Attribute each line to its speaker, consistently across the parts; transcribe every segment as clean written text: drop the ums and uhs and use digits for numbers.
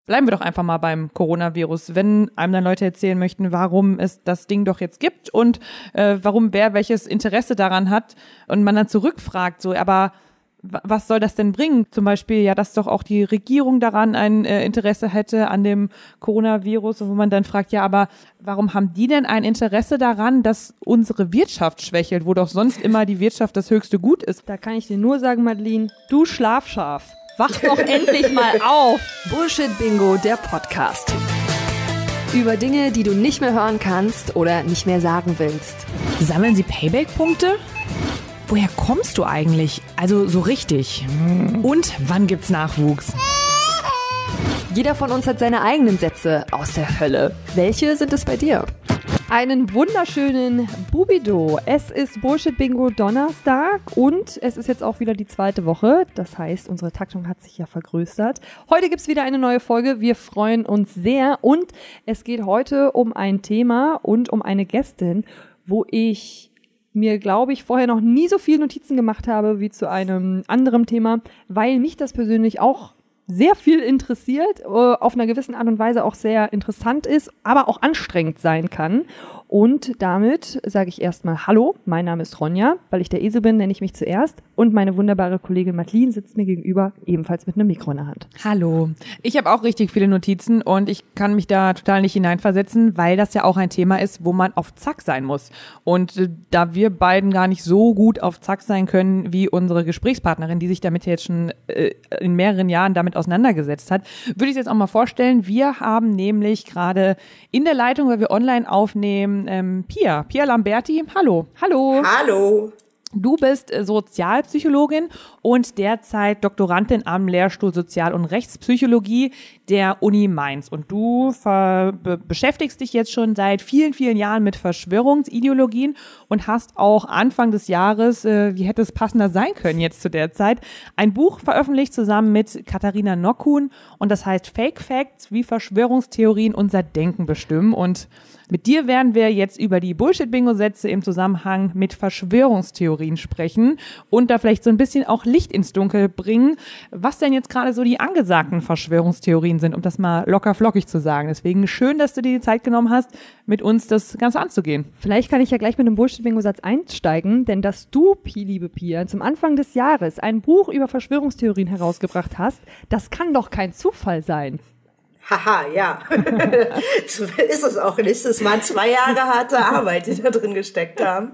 Speaker 1: Bleiben wir doch einfach mal beim Coronavirus. Wenn einem dann Leute erzählen möchten, warum es das Ding doch jetzt gibt und warum wer welches Interesse daran hat und man dann zurückfragt, so, aber was soll das denn bringen? Zum Beispiel, ja, dass doch auch die Regierung daran ein Interesse hätte an dem Coronavirus und wo man dann fragt, ja, aber warum haben die denn ein Interesse daran, dass unsere Wirtschaft schwächelt, wo doch sonst immer die Wirtschaft das höchste Gut ist?
Speaker 2: Da kann ich dir nur sagen, Madeline, du Schlafschaf. Wach doch endlich mal auf!
Speaker 3: Bullshit Bingo, der Podcast. Über Dinge, die du nicht mehr hören kannst oder nicht mehr sagen willst.
Speaker 4: Sammeln Sie Payback-Punkte? Woher kommst du eigentlich? Also so richtig. Und wann gibt's Nachwuchs?
Speaker 3: Jeder von uns hat seine eigenen Sätze aus der Hölle. Welche sind es bei dir?
Speaker 2: Einen wunderschönen Bubido. Es ist Bullshit Bingo Donnerstag und es ist jetzt auch wieder die zweite Woche. Das heißt, unsere Taktung hat sich ja vergrößert. Heute gibt's wieder eine neue Folge. Wir freuen uns sehr und es geht heute um ein Thema und um eine Gästin, wo ich mir, glaube ich, vorher noch nie so viele Notizen gemacht habe wie zu einem anderen Thema, weil mich das persönlich auch sehr viel interessiert, auf einer gewissen Art und Weise auch sehr interessant ist, aber auch anstrengend sein kann. Und damit sage ich erstmal Hallo, mein Name ist Ronja, weil ich der Esel bin, nenne ich mich zuerst. Und meine wunderbare Kollegin Madeline sitzt mir gegenüber, ebenfalls mit einem Mikro in der Hand.
Speaker 1: Hallo. Ich habe auch richtig viele Notizen und ich kann mich da total nicht hineinversetzen, weil das ja auch ein Thema ist, wo man auf Zack sein muss. Und da wir beiden gar nicht so gut auf Zack sein können wie unsere Gesprächspartnerin, die sich damit jetzt schon in mehreren Jahren damit auseinandergesetzt hat, würde ich es jetzt auch mal vorstellen. Wir haben nämlich gerade in der Leitung, weil wir online aufnehmen, Pia Lamberti. Hallo.
Speaker 2: Hallo.
Speaker 5: Hallo.
Speaker 1: Du bist Sozialpsychologin und derzeit Doktorandin am Lehrstuhl Sozial- und Rechtspsychologie der Uni Mainz. Und du beschäftigst dich jetzt schon seit vielen, vielen Jahren mit Verschwörungsideologien und hast auch Anfang des Jahres, wie hätte es passender sein können jetzt zu der Zeit, ein Buch veröffentlicht zusammen mit Katharina Nockhuhn und das heißt Fake Facts, wie Verschwörungstheorien unser Denken bestimmen. Und mit dir werden wir jetzt über die Bullshit-Bingo-Sätze im Zusammenhang mit Verschwörungstheorien sprechen und da vielleicht so ein bisschen auch Licht ins Dunkel bringen, was denn jetzt gerade so die angesagten Verschwörungstheorien sind, um das mal locker flockig zu sagen. Deswegen schön, dass du dir die Zeit genommen hast, mit uns das Ganze anzugehen.
Speaker 2: Vielleicht kann ich ja gleich mit einem Bullshit-Bingo-Satz einsteigen, denn dass du, liebe Pia, zum Anfang des Jahres ein Buch über Verschwörungstheorien herausgebracht hast, das kann doch kein Zufall sein.
Speaker 5: Haha, ja. So ist es auch nicht. Es waren 2 Jahre harte Arbeit, die da drin gesteckt haben.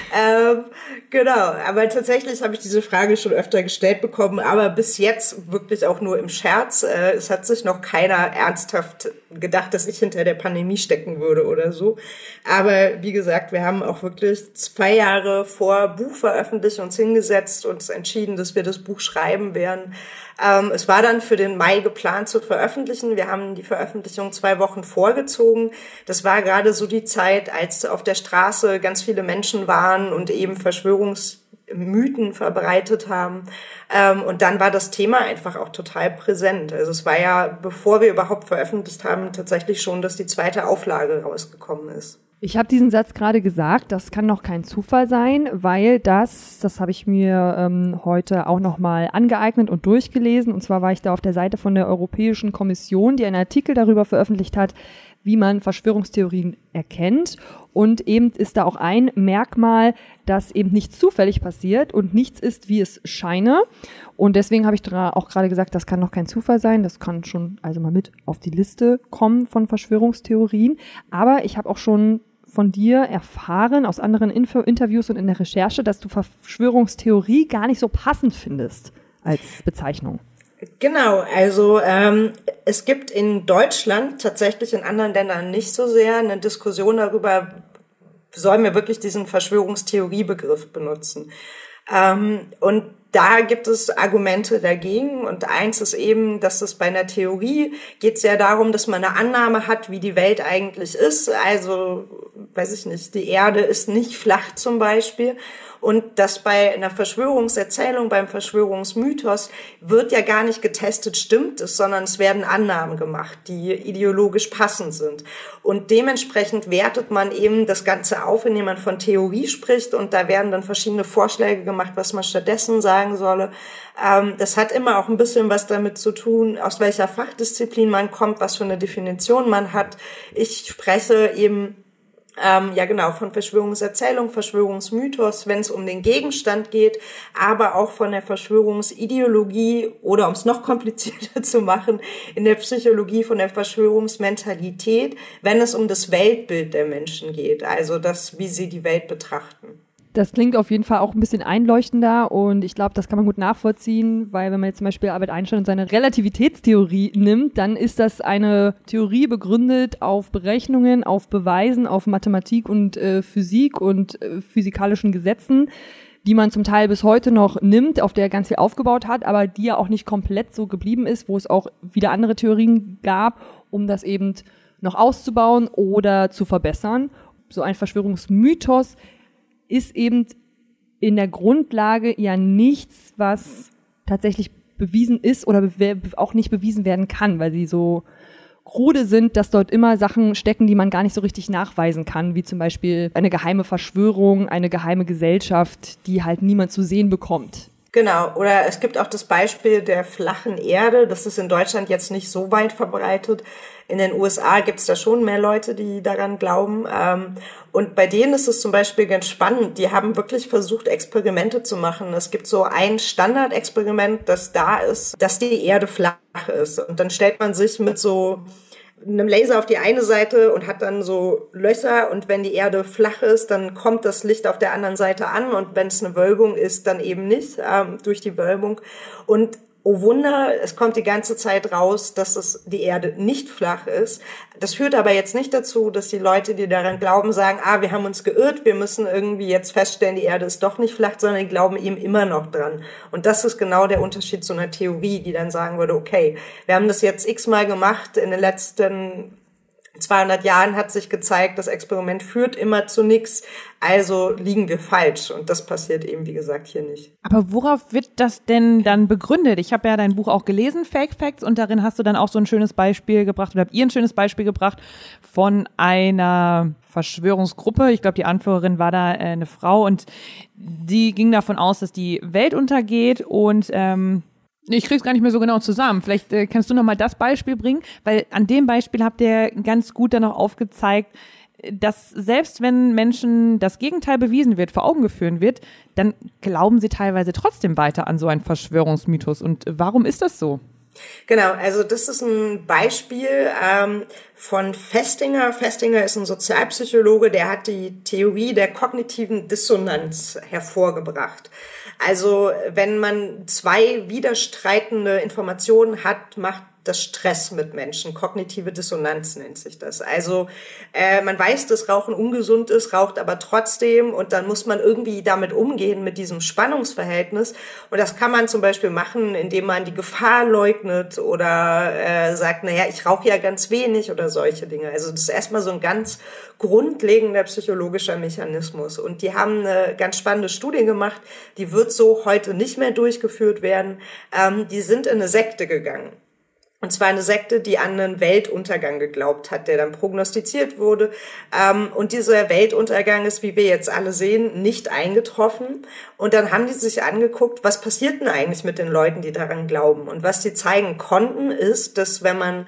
Speaker 5: Genau, aber tatsächlich habe ich diese Frage schon öfter gestellt bekommen, aber bis jetzt wirklich auch nur im Scherz. Es hat sich noch keiner ernsthaft gedacht, dass ich hinter der Pandemie stecken würde oder so. Aber wie gesagt, wir haben auch wirklich 2 Jahre vor Buchveröffentlichung uns hingesetzt und uns entschieden, dass wir das Buch schreiben werden. Es war dann für den Mai geplant zu veröffentlichen. Wir haben die Veröffentlichung 2 Wochen vorgezogen. Das war gerade so die Zeit, als auf der Straße ganz viele Menschen waren und eben Verschwörungsmythen verbreitet haben. Und dann war das Thema einfach auch total präsent. Also es war ja, bevor wir überhaupt veröffentlicht haben, tatsächlich schon, dass die 2. Auflage rausgekommen ist.
Speaker 2: Ich habe diesen Satz gerade gesagt, das kann doch kein Zufall sein, weil das habe ich mir heute auch nochmal angeeignet und durchgelesen. Und zwar war ich da auf der Seite von der Europäischen Kommission, die einen Artikel darüber veröffentlicht hat, wie man Verschwörungstheorien erkennt. Und eben ist da auch ein Merkmal, dass eben nichts zufällig passiert und nichts ist, wie es scheine. Und deswegen habe ich auch gerade gesagt, das kann doch kein Zufall sein. Das kann schon also mal mit auf die Liste kommen von Verschwörungstheorien. Aber ich habe auch schon von dir erfahren, aus anderen Interviews und in der Recherche, dass du Verschwörungstheorie gar nicht so passend findest als Bezeichnung.
Speaker 5: Genau, also es gibt in Deutschland, tatsächlich in anderen Ländern nicht so sehr, eine Diskussion darüber, sollen wir wirklich diesen Verschwörungstheoriebegriff benutzen. Und da gibt es Argumente dagegen und eins ist eben, dass es bei einer Theorie geht es ja darum, dass man eine Annahme hat, wie die Welt eigentlich ist. Also, weiß ich nicht, die Erde ist nicht flach zum Beispiel Und das bei einer Verschwörungserzählung, beim Verschwörungsmythos wird ja gar nicht getestet, stimmt es, sondern es werden Annahmen gemacht, die ideologisch passend sind. Und dementsprechend wertet man eben das Ganze auf, indem man von Theorie spricht, und da werden dann verschiedene Vorschläge gemacht, was man stattdessen sagen solle. Das hat immer auch ein bisschen was damit zu tun, aus welcher Fachdisziplin man kommt, was für eine Definition man hat. Ich spreche eben von Verschwörungserzählung, Verschwörungsmythos, wenn es um den Gegenstand geht, aber auch von der Verschwörungsideologie oder, um es noch komplizierter zu machen, in der Psychologie von der Verschwörungsmentalität, wenn es um das Weltbild der Menschen geht, also das, wie sie die Welt betrachten.
Speaker 2: Das klingt auf jeden Fall auch ein bisschen einleuchtender, und ich glaube, das kann man gut nachvollziehen, weil wenn man jetzt zum Beispiel Albert Einstein und seine Relativitätstheorie nimmt, dann ist das eine Theorie begründet auf Berechnungen, auf Beweisen, auf Mathematik und Physik und physikalischen Gesetzen, die man zum Teil bis heute noch nimmt, auf der er ganz viel aufgebaut hat, aber die ja auch nicht komplett so geblieben ist, wo es auch wieder andere Theorien gab, um das eben noch auszubauen oder zu verbessern. So ein Verschwörungsmythos ist eben in der Grundlage ja nichts, was tatsächlich bewiesen ist oder auch nicht bewiesen werden kann, weil sie so krude sind, dass dort immer Sachen stecken, die man gar nicht so richtig nachweisen kann, wie zum Beispiel eine geheime Verschwörung, eine geheime Gesellschaft, die halt niemand zu sehen bekommt.
Speaker 5: Genau, oder es gibt auch das Beispiel der flachen Erde. Das ist in Deutschland jetzt nicht so weit verbreitet. In den USA gibt's da schon mehr Leute, die daran glauben. Und bei denen ist es zum Beispiel ganz spannend. Die haben wirklich versucht, Experimente zu machen. Es gibt so ein Standardexperiment, das da ist, dass die Erde flach ist. Und dann stellt man sich mit so einem Laser auf die eine Seite und hat dann so Löcher, und wenn die Erde flach ist, dann kommt das Licht auf der anderen Seite an, und wenn es eine Wölbung ist, dann eben nicht durch die Wölbung. Und oh Wunder, es kommt die ganze Zeit raus, dass die Erde nicht flach ist. Das führt aber jetzt nicht dazu, dass die Leute, die daran glauben, sagen, wir haben uns geirrt, wir müssen irgendwie jetzt feststellen, die Erde ist doch nicht flach, sondern die glauben eben immer noch dran. Und das ist genau der Unterschied zu einer Theorie, die dann sagen würde, okay, wir haben das jetzt x-mal gemacht, in den letzten 200 Jahren hat sich gezeigt, das Experiment führt immer zu nichts, also liegen wir falsch. Und das passiert eben, wie gesagt, hier nicht.
Speaker 1: Aber worauf wird das denn dann begründet? Ich habe ja dein Buch auch gelesen, Fake Facts, und darin hast du dann auch so ein schönes Beispiel gebracht, oder habt ihr ein schönes Beispiel gebracht von einer Verschwörungsgruppe. Ich glaube, die Anführerin war da eine Frau, und die ging davon aus, dass die Welt untergeht, und ich krieg's gar nicht mehr so genau zusammen. Vielleicht kannst du noch mal das Beispiel bringen, weil an dem Beispiel habt ihr ganz gut dann auch aufgezeigt, dass selbst wenn Menschen das Gegenteil bewiesen wird, vor Augen geführt wird, dann glauben sie teilweise trotzdem weiter an so einen Verschwörungsmythos. Und warum ist das so?
Speaker 5: Genau, also das ist ein Beispiel von Festinger. Festinger ist ein Sozialpsychologe, der hat die Theorie der kognitiven Dissonanz hervorgebracht. Also wenn man zwei widerstreitende Informationen hat, macht das Stress mit Menschen. Kognitive Dissonanz nennt sich das. Also man weiß, dass Rauchen ungesund ist, raucht aber trotzdem, und dann muss man irgendwie damit umgehen, mit diesem Spannungsverhältnis. Und das kann man zum Beispiel machen, indem man die Gefahr leugnet oder sagt, ich rauche ja ganz wenig oder solche Dinge. Also das ist erstmal so ein ganz grundlegender psychologischer Mechanismus. Und die haben eine ganz spannende Studie gemacht, die wird so heute nicht mehr durchgeführt werden. Die sind in eine Sekte gegangen. Und zwar eine Sekte, die an einen Weltuntergang geglaubt hat, der dann prognostiziert wurde. Und dieser Weltuntergang ist, wie wir jetzt alle sehen, nicht eingetroffen. Und dann haben die sich angeguckt, was passiert denn eigentlich mit den Leuten, die daran glauben? Und was die zeigen konnten, ist, dass wenn man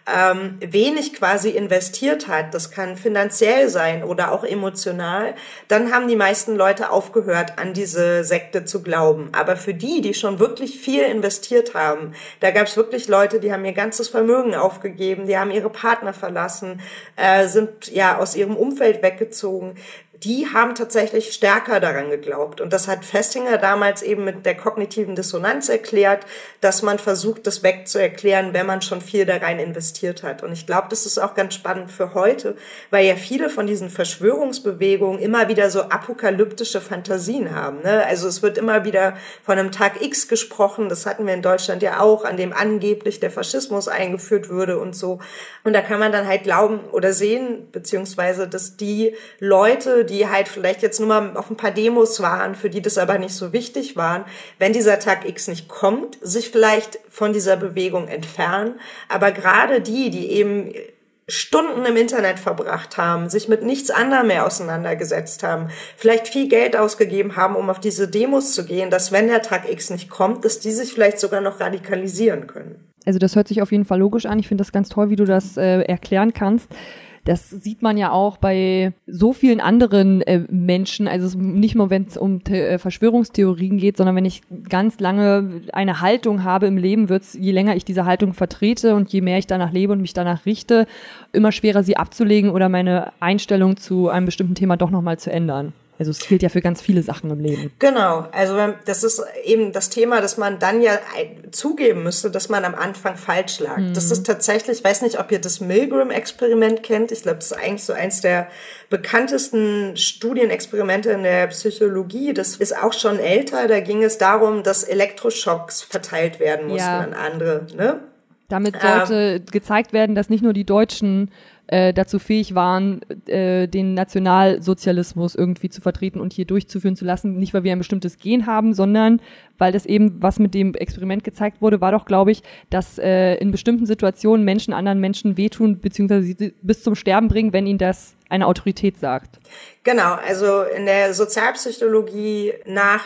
Speaker 5: wenig quasi investiert hat, das kann finanziell sein oder auch emotional, dann haben die meisten Leute aufgehört, an diese Sekte zu glauben. Aber für die schon wirklich viel investiert haben, da gab es wirklich Leute, die haben ihr ganzes Vermögen aufgegeben, die haben ihre Partner verlassen, sind aus ihrem Umfeld weggezogen. Die haben tatsächlich stärker daran geglaubt. Und das hat Festinger damals eben mit der kognitiven Dissonanz erklärt, dass man versucht, das wegzuerklären, wenn man schon viel da rein investiert hat. Und ich glaube, das ist auch ganz spannend für heute, weil ja viele von diesen Verschwörungsbewegungen immer wieder so apokalyptische Fantasien haben, ne? Also es wird immer wieder von einem Tag X gesprochen, das hatten wir in Deutschland ja auch, an dem angeblich der Faschismus eingeführt würde und so. Und da kann man dann halt glauben oder sehen, beziehungsweise, dass die Leute, die die halt vielleicht jetzt nur mal auf ein paar Demos waren, für die das aber nicht so wichtig waren, wenn dieser Tag X nicht kommt, sich vielleicht von dieser Bewegung entfernen. Aber gerade die eben Stunden im Internet verbracht haben, sich mit nichts anderem mehr auseinandergesetzt haben, vielleicht viel Geld ausgegeben haben, um auf diese Demos zu gehen, dass wenn der Tag X nicht kommt, dass die sich vielleicht sogar noch radikalisieren können.
Speaker 2: Also das hört sich auf jeden Fall logisch an. Ich finde das ganz toll, wie du das erklären kannst. Das sieht man ja auch bei so vielen anderen Menschen, also nicht nur, wenn es um Verschwörungstheorien geht, sondern wenn ich ganz lange eine Haltung habe im Leben, wird's, je länger ich diese Haltung vertrete und je mehr ich danach lebe und mich danach richte, immer schwerer sie abzulegen oder meine Einstellung zu einem bestimmten Thema doch nochmal zu ändern. Also es gilt ja für ganz viele Sachen im Leben.
Speaker 5: Genau, also das ist eben das Thema, dass man dann ja zugeben müsste, dass man am Anfang falsch lag. Das ist tatsächlich, ich weiß nicht, ob ihr das Milgram-Experiment kennt. Ich glaube, das ist eigentlich so eins der bekanntesten Studienexperimente in der Psychologie. Das ist auch schon älter. Da ging es darum, dass Elektroschocks verteilt werden mussten an andere, ne?
Speaker 2: Damit sollte gezeigt werden, dass nicht nur die Deutschen dazu fähig waren, den Nationalsozialismus irgendwie zu vertreten und hier durchzuführen zu lassen. Nicht, weil wir ein bestimmtes Gen haben, sondern weil das eben, was mit dem Experiment gezeigt wurde, war doch, glaube ich, dass in bestimmten Situationen Menschen anderen Menschen wehtun, beziehungsweise sie bis zum Sterben bringen, wenn ihnen das eine Autorität sagt.
Speaker 5: Genau, also in der Sozialpsychologie nach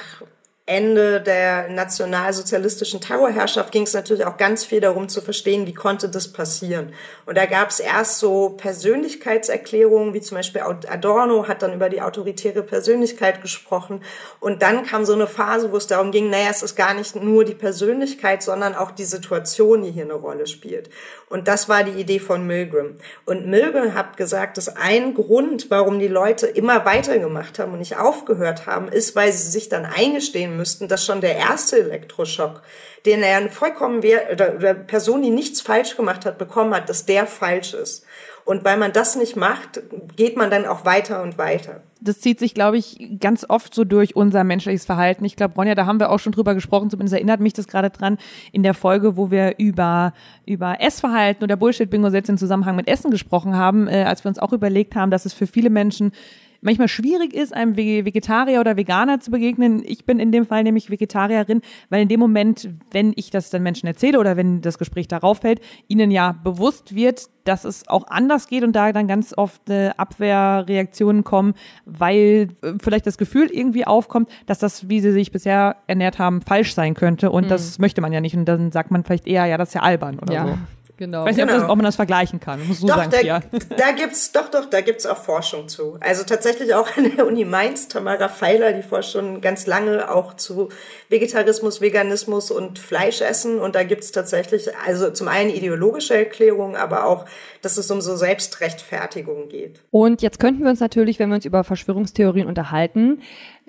Speaker 5: Ende der nationalsozialistischen Terrorherrschaft ging es natürlich auch ganz viel darum zu verstehen, wie konnte das passieren. Und da gab es erst so Persönlichkeitserklärungen, wie zum Beispiel Adorno hat dann über die autoritäre Persönlichkeit gesprochen. Und dann kam so eine Phase, wo es darum ging, naja, es ist gar nicht nur die Persönlichkeit, sondern auch die Situation, die hier eine Rolle spielt. Und das war die Idee von Milgram. Und Milgram hat gesagt, dass ein Grund, warum die Leute immer weitergemacht haben und nicht aufgehört haben, ist, weil sie sich dann eingestehen müssten, dass schon der erste Elektroschock, den er eine vollkommen oder Person, die nichts falsch gemacht hat, bekommen hat, dass der falsch ist. Und weil man das nicht macht, geht man dann auch weiter und weiter.
Speaker 1: Das zieht sich, glaube ich, ganz oft so durch unser menschliches Verhalten. Ich glaube, Ronja, da haben wir auch schon drüber gesprochen, zumindest erinnert mich das gerade dran, in der Folge, wo wir über Essverhalten oder Bullshit-Bingo-Sätze im Zusammenhang mit Essen gesprochen haben, als wir uns auch überlegt haben, dass es für viele Menschen manchmal schwierig ist, einem Vegetarier oder Veganer zu begegnen. Ich bin in dem Fall nämlich Vegetarierin, weil in dem Moment, wenn ich das dann Menschen erzähle oder wenn das Gespräch darauf fällt, ihnen ja bewusst wird, dass es auch anders geht und da dann ganz oft Abwehrreaktionen kommen, weil vielleicht das Gefühl irgendwie aufkommt, dass das, wie sie sich bisher ernährt haben, falsch sein könnte und das möchte man ja nicht und dann sagt man vielleicht eher, ja, das ist ja albern oder so.
Speaker 2: Genau.
Speaker 1: Ich weiß nicht, ob man das vergleichen kann. Muss so
Speaker 5: doch,
Speaker 1: sagen,
Speaker 5: da gibt's auch Forschung zu. Also tatsächlich auch an der Uni Mainz, Tamara Feiler, die forscht schon ganz lange auch zu Vegetarismus, Veganismus und Fleischessen. Und da gibt's tatsächlich, also zum einen ideologische Erklärungen, aber auch, dass es um so Selbstrechtfertigung geht.
Speaker 2: Und jetzt könnten wir uns natürlich, wenn wir uns über Verschwörungstheorien unterhalten,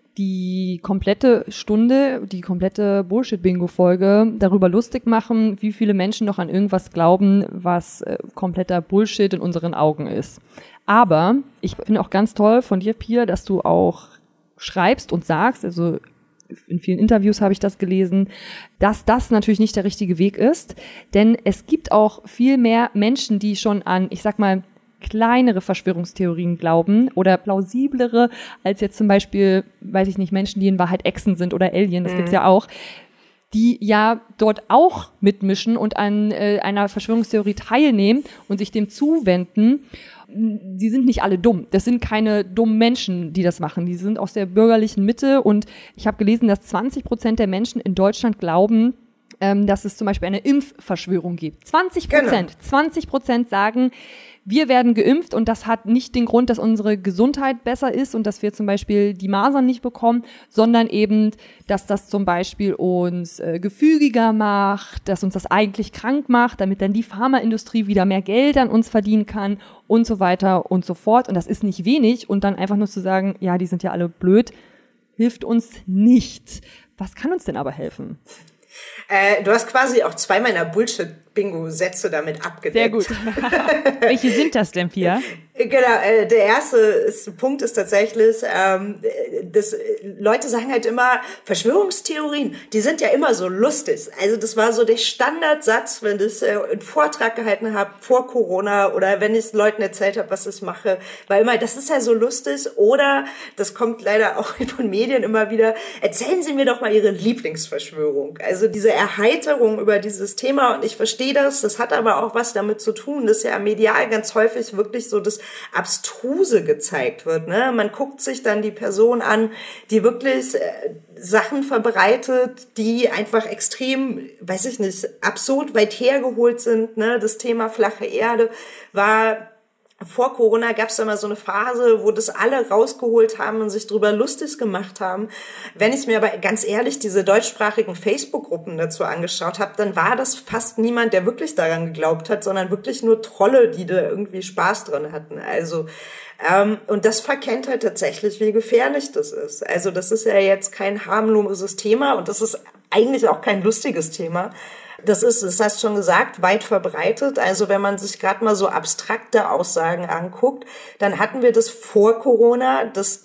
Speaker 2: die komplette Stunde, die komplette Bullshit-Bingo-Folge darüber lustig machen, wie viele Menschen noch an irgendwas glauben, was kompletter Bullshit in unseren Augen ist. Aber ich finde auch ganz toll von dir, Pia, dass du auch schreibst und sagst, also in vielen Interviews habe ich das gelesen, dass das natürlich nicht der richtige Weg ist, denn es gibt auch viel mehr Menschen, die schon an, ich sag mal, kleinere Verschwörungstheorien glauben oder plausiblere als jetzt zum Beispiel, weiß ich nicht, Menschen, die in Wahrheit Echsen sind oder Alien, das gibt's ja auch, die ja dort auch mitmischen und an einer Verschwörungstheorie teilnehmen und sich dem zuwenden. Die sind nicht alle dumm. Das sind keine dummen Menschen, die das machen. Die sind aus der bürgerlichen Mitte und ich habe gelesen, dass 20% der Menschen in Deutschland glauben, dass es zum Beispiel eine Impfverschwörung gibt. 20%. Genau. 20% sagen, wir werden geimpft und das hat nicht den Grund, dass unsere Gesundheit besser ist und dass wir zum Beispiel die Masern nicht bekommen, sondern eben, dass das zum Beispiel uns gefügiger macht, dass uns das eigentlich krank macht, damit dann die Pharmaindustrie wieder mehr Geld an uns verdienen kann und so weiter und so fort. Und das ist nicht wenig und dann einfach nur zu sagen, ja, die sind ja alle blöd, hilft uns nicht. Was kann uns denn aber helfen?
Speaker 5: Du hast quasi auch zwei meiner Bullshit Bingo-Sätze damit abgedeckt.
Speaker 2: Sehr gut.
Speaker 1: Welche sind das denn, Pia?
Speaker 5: Genau, der erste Punkt ist tatsächlich, Leute sagen halt immer, Verschwörungstheorien, die sind ja immer so lustig. Also das war so der Standardsatz, wenn ich einen Vortrag gehalten habe vor Corona oder wenn ich Leuten erzählt habe, was ich mache, war immer, das ist ja so lustig. Oder, das kommt leider auch von Medien immer wieder, erzählen Sie mir doch mal Ihre Lieblingsverschwörung. Also diese Erheiterung über dieses Thema, und ich verstehe das hat aber auch was damit zu tun, dass ja medial ganz häufig wirklich so das Abstruse gezeigt wird. Ne? Man guckt sich dann die Person an, die wirklich Sachen verbreitet, die einfach extrem, weiß ich nicht, absurd weit hergeholt sind. Ne? Das Thema flache Erde war... Vor Corona gab es immer so eine Phase, wo das alle rausgeholt haben und sich drüber lustig gemacht haben. Wenn ich mir aber ganz ehrlich diese deutschsprachigen Facebook-Gruppen dazu angeschaut habe, dann war das fast niemand, der wirklich daran geglaubt hat, sondern wirklich nur Trolle, die da irgendwie Spaß dran hatten. Also und das verkennt halt tatsächlich, wie gefährlich das ist. Also das ist ja jetzt kein harmloses Thema und das ist eigentlich auch kein lustiges Thema. Das hast du schon gesagt, weit verbreitet. Also wenn man sich gerade mal so abstrakte Aussagen anguckt, dann hatten wir das vor Corona, dass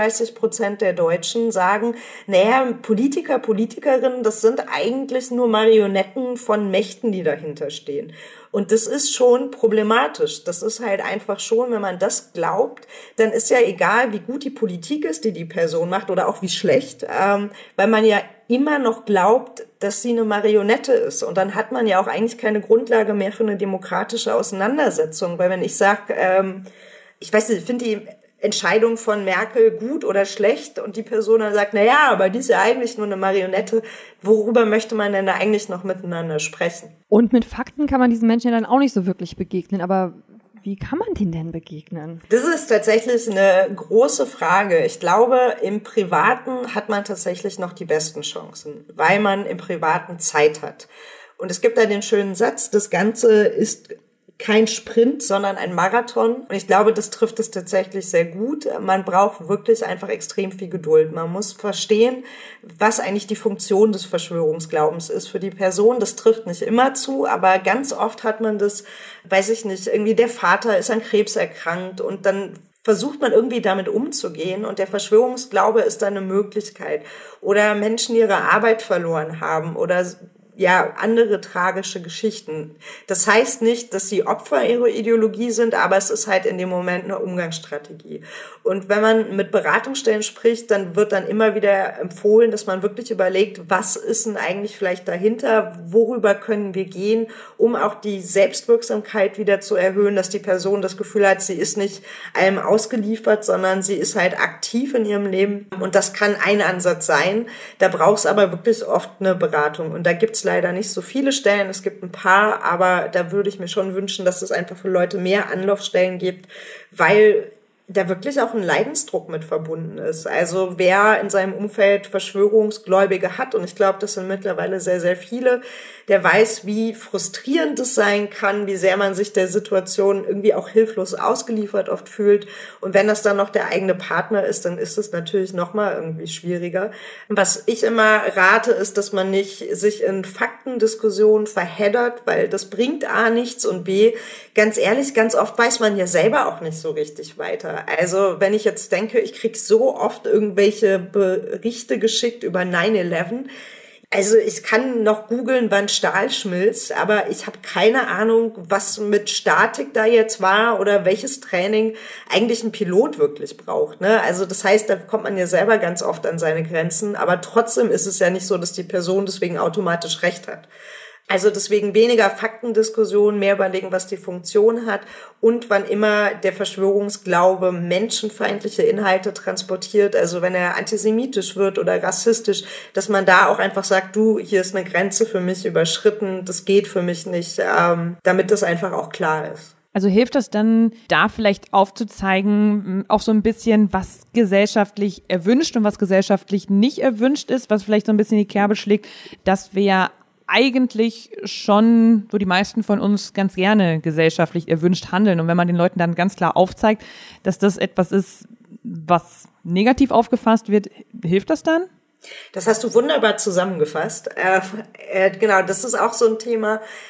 Speaker 5: 33% der Deutschen sagen, naja, Politiker, Politikerinnen, das sind eigentlich nur Marionetten von Mächten, die dahinter stehen. Und das ist schon problematisch. Das ist halt einfach schon, wenn man das glaubt, dann ist ja egal, wie gut die Politik ist, die Person macht oder auch wie schlecht, weil man ja immer noch glaubt, dass sie eine Marionette ist. Und dann hat man ja auch eigentlich keine Grundlage mehr für eine demokratische Auseinandersetzung. Weil wenn ich sage, ich weiß nicht, ich finde die Entscheidung von Merkel gut oder schlecht und die Person dann sagt, naja, aber die ist ja eigentlich nur eine Marionette, worüber möchte man denn da eigentlich noch miteinander sprechen?
Speaker 2: Und mit Fakten kann man diesen Menschen ja dann auch nicht so wirklich begegnen, aber wie kann man denen denn begegnen?
Speaker 5: Das ist tatsächlich eine große Frage. Ich glaube, im Privaten hat man tatsächlich noch die besten Chancen, weil man im Privaten Zeit hat. Und es gibt da den schönen Satz, das Ganze ist kein Sprint, sondern ein Marathon. Und ich glaube, das trifft es tatsächlich sehr gut. Man braucht wirklich einfach extrem viel Geduld. Man muss verstehen, was eigentlich die Funktion des Verschwörungsglaubens ist für die Person. Das trifft nicht immer zu, aber ganz oft hat man das, weiß ich nicht, irgendwie der Vater ist an Krebs erkrankt und dann versucht man irgendwie damit umzugehen und der Verschwörungsglaube ist dann eine Möglichkeit. Oder Menschen ihre Arbeit verloren haben oder ja, andere tragische Geschichten. Das heißt nicht, dass sie Opfer ihrer Ideologie sind, aber es ist halt in dem Moment eine Umgangsstrategie. Und wenn man mit Beratungsstellen spricht, dann wird dann immer wieder empfohlen, dass man wirklich überlegt, was ist denn eigentlich vielleicht dahinter, worüber können wir gehen, um auch die Selbstwirksamkeit wieder zu erhöhen, dass die Person das Gefühl hat, sie ist nicht allem ausgeliefert, sondern sie ist halt aktiv in ihrem Leben. Und das kann ein Ansatz sein. Da braucht es aber wirklich oft eine Beratung. Und da gibt's leider nicht so viele Stellen, es gibt ein paar, aber da würde ich mir schon wünschen, dass es einfach für Leute mehr Anlaufstellen gibt, weil da wirklich auch ein Leidensdruck mit verbunden ist. Also wer in seinem Umfeld Verschwörungsgläubige hat, und ich glaube, das sind mittlerweile sehr, sehr viele, der weiß, wie frustrierend es sein kann, wie sehr man sich der Situation irgendwie auch hilflos ausgeliefert oft fühlt. Und wenn das dann noch der eigene Partner ist, dann ist es natürlich nochmal irgendwie schwieriger. Was ich immer rate, ist, dass man nicht sich in Faktendiskussionen verheddert, weil das bringt A nichts und B, ganz ehrlich, ganz oft weiß man ja selber auch nicht so richtig weiter. Also wenn ich jetzt denke, ich krieg so oft irgendwelche Berichte geschickt über 9/11, also ich kann noch googeln, wann Stahl schmilzt, aber ich habe keine Ahnung, was mit Statik da jetzt war oder welches Training eigentlich ein Pilot wirklich braucht. Ne? Also das heißt, da kommt man ja selber ganz oft an seine Grenzen, aber trotzdem ist es ja nicht so, dass die Person deswegen automatisch recht hat. Also deswegen weniger Faktendiskussionen, mehr überlegen, was die Funktion hat und wann immer der Verschwörungsglaube menschenfeindliche Inhalte transportiert, also wenn er antisemitisch wird oder rassistisch, dass man da auch einfach sagt, du, hier ist eine Grenze für mich überschritten, das geht für mich nicht, damit das einfach auch klar ist.
Speaker 1: Also hilft das dann, da vielleicht aufzuzeigen, auch so ein bisschen, was gesellschaftlich erwünscht und was gesellschaftlich nicht erwünscht ist, was vielleicht so ein bisschen in die Kerbe schlägt, dass wir eigentlich schon, so die meisten von uns, ganz gerne gesellschaftlich erwünscht handeln. Und wenn man den Leuten dann ganz klar aufzeigt, dass das etwas ist, was negativ aufgefasst wird, hilft das dann?
Speaker 5: Das hast du wunderbar zusammengefasst. Genau, das ist auch so ein Thema.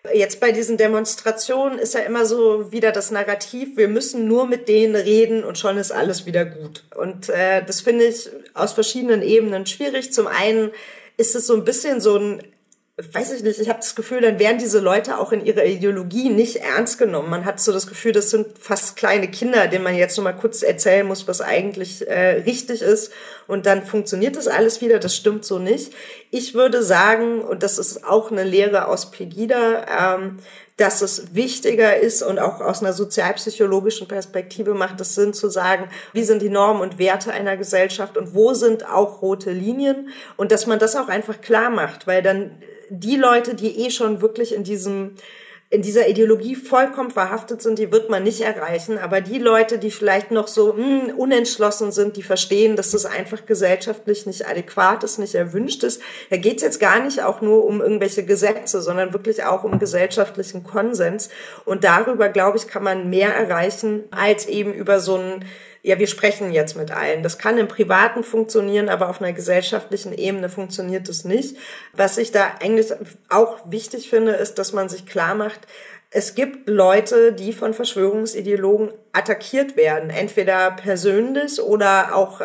Speaker 5: Jetzt bei diesen Demonstrationen ist ja immer so wieder das Narrativ, wir müssen nur mit denen reden und schon ist alles wieder gut. Und das finde ich aus verschiedenen Ebenen schwierig. Zum einen ist es so ein bisschen so ein, weiß ich nicht, ich habe das Gefühl, dann werden diese Leute auch in ihrer Ideologie nicht ernst genommen. Man hat so das Gefühl, das sind fast kleine Kinder, denen man jetzt noch mal kurz erzählen muss, was eigentlich richtig ist. Und dann funktioniert das alles wieder. Das stimmt so nicht. Ich würde sagen, und das ist auch eine Lehre aus Pegida, dass es wichtiger ist und auch aus einer sozialpsychologischen Perspektive macht es Sinn zu sagen, wie sind die Normen und Werte einer Gesellschaft und wo sind auch rote Linien und dass man das auch einfach klar macht, weil dann die Leute, die schon wirklich in dieser Ideologie vollkommen verhaftet sind, die wird man nicht erreichen. Aber die Leute, die vielleicht noch so unentschlossen sind, die verstehen, dass das einfach gesellschaftlich nicht adäquat ist, nicht erwünscht ist. Da geht's jetzt gar nicht auch nur um irgendwelche Gesetze, sondern wirklich auch um gesellschaftlichen Konsens. Und darüber, glaube ich, kann man mehr erreichen, als eben über so ein wir sprechen jetzt mit allen. Das kann im Privaten funktionieren, aber auf einer gesellschaftlichen Ebene funktioniert es nicht. Was ich da eigentlich auch wichtig finde, ist, dass man sich klar macht, es gibt Leute, die von Verschwörungsideologen attackiert werden, entweder persönlich oder auch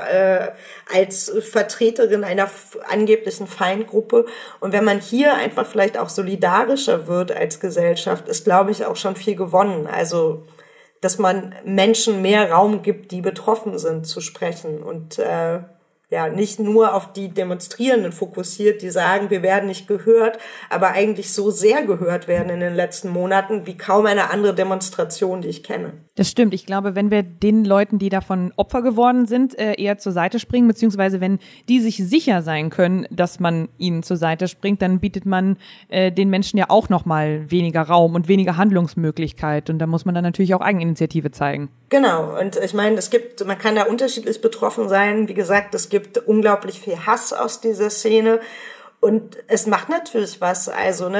Speaker 5: als Vertreterin einer angeblichen Feindgruppe. Und wenn man hier einfach vielleicht auch solidarischer wird als Gesellschaft, ist, glaube ich, auch schon viel gewonnen. Also dass man Menschen mehr Raum gibt, die betroffen sind, zu sprechen und nicht nur auf die Demonstrierenden fokussiert, die sagen, wir werden nicht gehört, aber eigentlich so sehr gehört werden in den letzten Monaten wie kaum eine andere Demonstration, die ich kenne.
Speaker 1: Das stimmt. Ich glaube, wenn wir den Leuten, die davon Opfer geworden sind, eher zur Seite springen, beziehungsweise wenn die sich sicher sein können, dass man ihnen zur Seite springt, dann bietet man den Menschen ja auch nochmal weniger Raum und weniger Handlungsmöglichkeit. Und da muss man dann natürlich auch Eigeninitiative zeigen.
Speaker 5: Genau. Und ich meine, man kann da unterschiedlich betroffen sein. Wie gesagt, es gibt unglaublich viel Hass aus dieser Szene. Und es macht natürlich was. Also,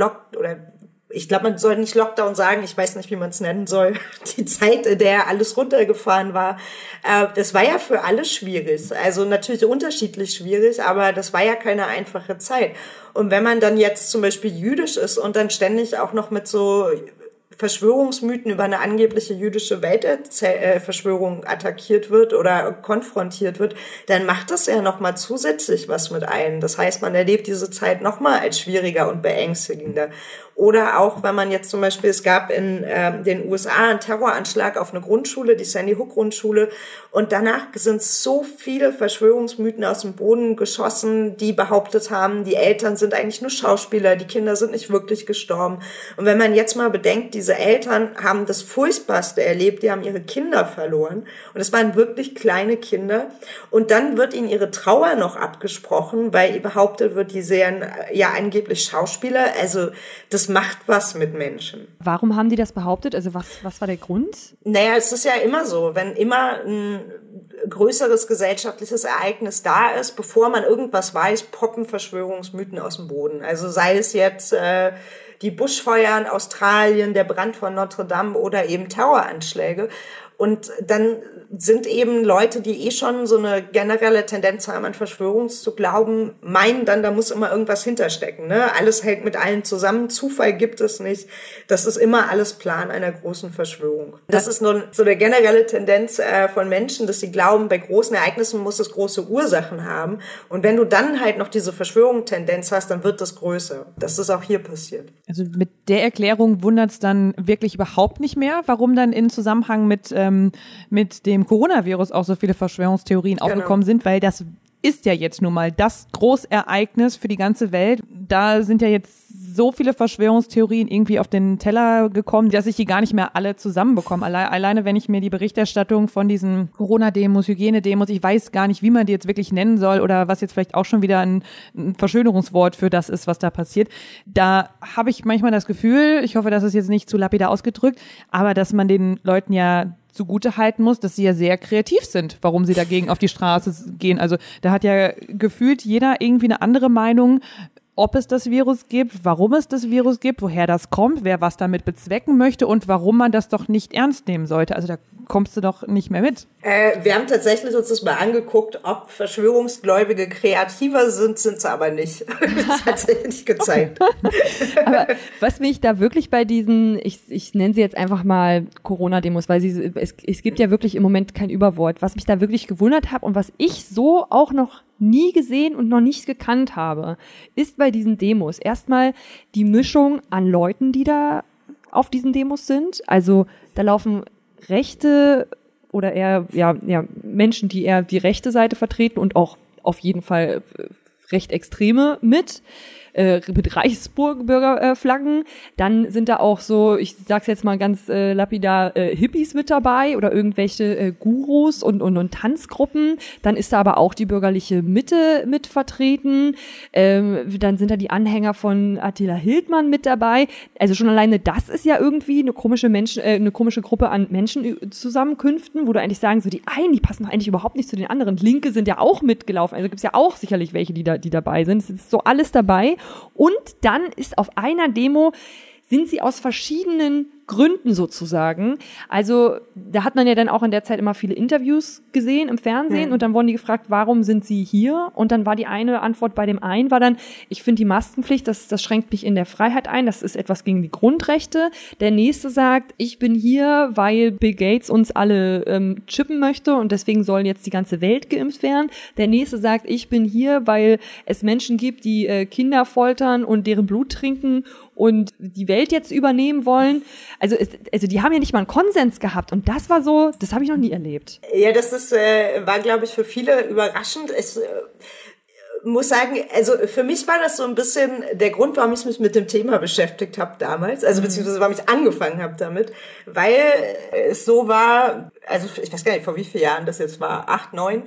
Speaker 5: ich glaube, man soll nicht Lockdown sagen, ich weiß nicht, wie man es nennen soll, die Zeit, in der alles runtergefahren war, das war ja für alle schwierig, also natürlich unterschiedlich schwierig, aber das war ja keine einfache Zeit. Und wenn man dann jetzt zum Beispiel jüdisch ist und dann ständig auch noch mit so Verschwörungsmythen über eine angebliche jüdische Weltverschwörung attackiert wird oder konfrontiert wird, dann macht das ja nochmal zusätzlich was mit einem. Das heißt, man erlebt diese Zeit nochmal als schwieriger und beängstigender. Oder auch, wenn man jetzt zum Beispiel, es gab in den USA einen Terroranschlag auf eine Grundschule, die Sandy Hook Grundschule, und danach sind so viele Verschwörungsmythen aus dem Boden geschossen, die behauptet haben, die Eltern sind eigentlich nur Schauspieler, die Kinder sind nicht wirklich gestorben. Und wenn man jetzt mal bedenkt, diese Eltern haben das Furchtbarste erlebt, die haben ihre Kinder verloren und es waren wirklich kleine Kinder und dann wird ihnen ihre Trauer noch abgesprochen, weil behauptet wird, die seien ja angeblich Schauspieler, also das macht was mit Menschen.
Speaker 2: Warum haben die das behauptet? Also was war der Grund?
Speaker 5: Naja, es ist ja immer so, wenn immer ein größeres gesellschaftliches Ereignis da ist, bevor man irgendwas weiß, poppen Verschwörungsmythen aus dem Boden. Also sei es jetzt die Buschfeuer in Australien, der Brand von Notre Dame oder eben Terroranschläge. Und dann sind eben Leute, die schon so eine generelle Tendenz haben, an Verschwörungen zu glauben, meinen dann, da muss immer irgendwas hinterstecken. Ne? Alles hängt mit allen zusammen, Zufall gibt es nicht. Das ist immer alles Plan einer großen Verschwörung. Das ist nur so eine generelle Tendenz von Menschen, dass sie glauben, bei großen Ereignissen muss es große Ursachen haben. Und wenn du dann halt noch diese Verschwörungstendenz hast, dann wird das größer. Das ist auch hier passiert.
Speaker 1: Also mit der Erklärung wundert es dann wirklich überhaupt nicht mehr, warum dann in Zusammenhang mit dem Coronavirus auch so viele Verschwörungstheorien aufgekommen sind, weil das ist ja jetzt nun mal das Großereignis für die ganze Welt. Da sind ja jetzt so viele Verschwörungstheorien irgendwie auf den Teller gekommen, dass ich die gar nicht mehr alle zusammenbekomme. Alleine, wenn ich mir die Berichterstattung von diesen Corona-Demos, Hygienedemos, ich weiß gar nicht, wie man die jetzt wirklich nennen soll oder was jetzt vielleicht auch schon wieder ein Verschönerungswort für das ist, was da passiert. Da habe ich manchmal das Gefühl, ich hoffe, das ist jetzt nicht zu lapidar ausgedrückt, aber dass man den Leuten ja zugute halten muss, dass sie ja sehr kreativ sind, warum sie dagegen auf die Straße gehen. Also da hat ja gefühlt jeder irgendwie eine andere Meinung, ob es das Virus gibt, warum es das Virus gibt, woher das kommt, wer was damit bezwecken möchte und warum man das doch nicht ernst nehmen sollte. Also da kommst du doch nicht mehr mit.
Speaker 5: Wir haben tatsächlich uns das mal angeguckt, ob Verschwörungsgläubige kreativer sind sie aber nicht. Das hat sich nicht gezeigt.
Speaker 2: Aber was mich da wirklich bei diesen, ich nenne sie jetzt einfach mal Corona-Demos, weil es gibt ja wirklich im Moment kein Überwort, was mich da wirklich gewundert habe und was ich so auch noch nie gesehen und noch nicht gekannt habe, ist bei diesen Demos erstmal die Mischung an Leuten, die da auf diesen Demos sind. Also da laufen Rechte oder eher Menschen, die eher die rechte Seite vertreten und auch auf jeden Fall recht Extreme mit Reichsbürgerflaggen. Dann sind da auch so, ich sag's jetzt mal ganz lapidar, Hippies mit dabei oder irgendwelche Gurus und Tanzgruppen. Dann ist da aber auch die bürgerliche Mitte mit vertreten. Dann sind da die Anhänger von Attila Hildmann mit dabei. Also schon alleine das ist ja irgendwie eine komische Gruppe an Menschenzusammenkünften, wo du eigentlich sagen, so die passen doch eigentlich überhaupt nicht zu den anderen. Linke sind ja auch mitgelaufen. Also gibt's ja auch sicherlich welche, die dabei sind. Es ist so alles dabei. Und dann ist auf einer Demo, sind sie aus verschiedenen Gründen sozusagen. Also da hat man ja dann auch in der Zeit immer viele Interviews gesehen im Fernsehen und dann wurden die gefragt, warum sind sie hier? Und dann war die eine Antwort bei dem einen, war dann, ich finde die Maskenpflicht, das schränkt mich in der Freiheit ein, das ist etwas gegen die Grundrechte. Der nächste sagt, ich bin hier, weil Bill Gates uns alle chippen möchte und deswegen soll jetzt die ganze Welt geimpft werden. Der nächste sagt, ich bin hier, weil es Menschen gibt, die Kinder foltern und deren Blut trinken und die Welt jetzt übernehmen wollen. Also die haben ja nicht mal einen Konsens gehabt und das war so, das habe ich noch nie erlebt.
Speaker 5: Ja, das war, glaube ich, für viele überraschend. Ich muss sagen, also für mich war das so ein bisschen der Grund, warum ich mich mit dem Thema beschäftigt habe damals, also beziehungsweise warum ich angefangen habe damit, weil es so war, also ich weiß gar nicht, vor wie vielen Jahren das jetzt war, 8, 9,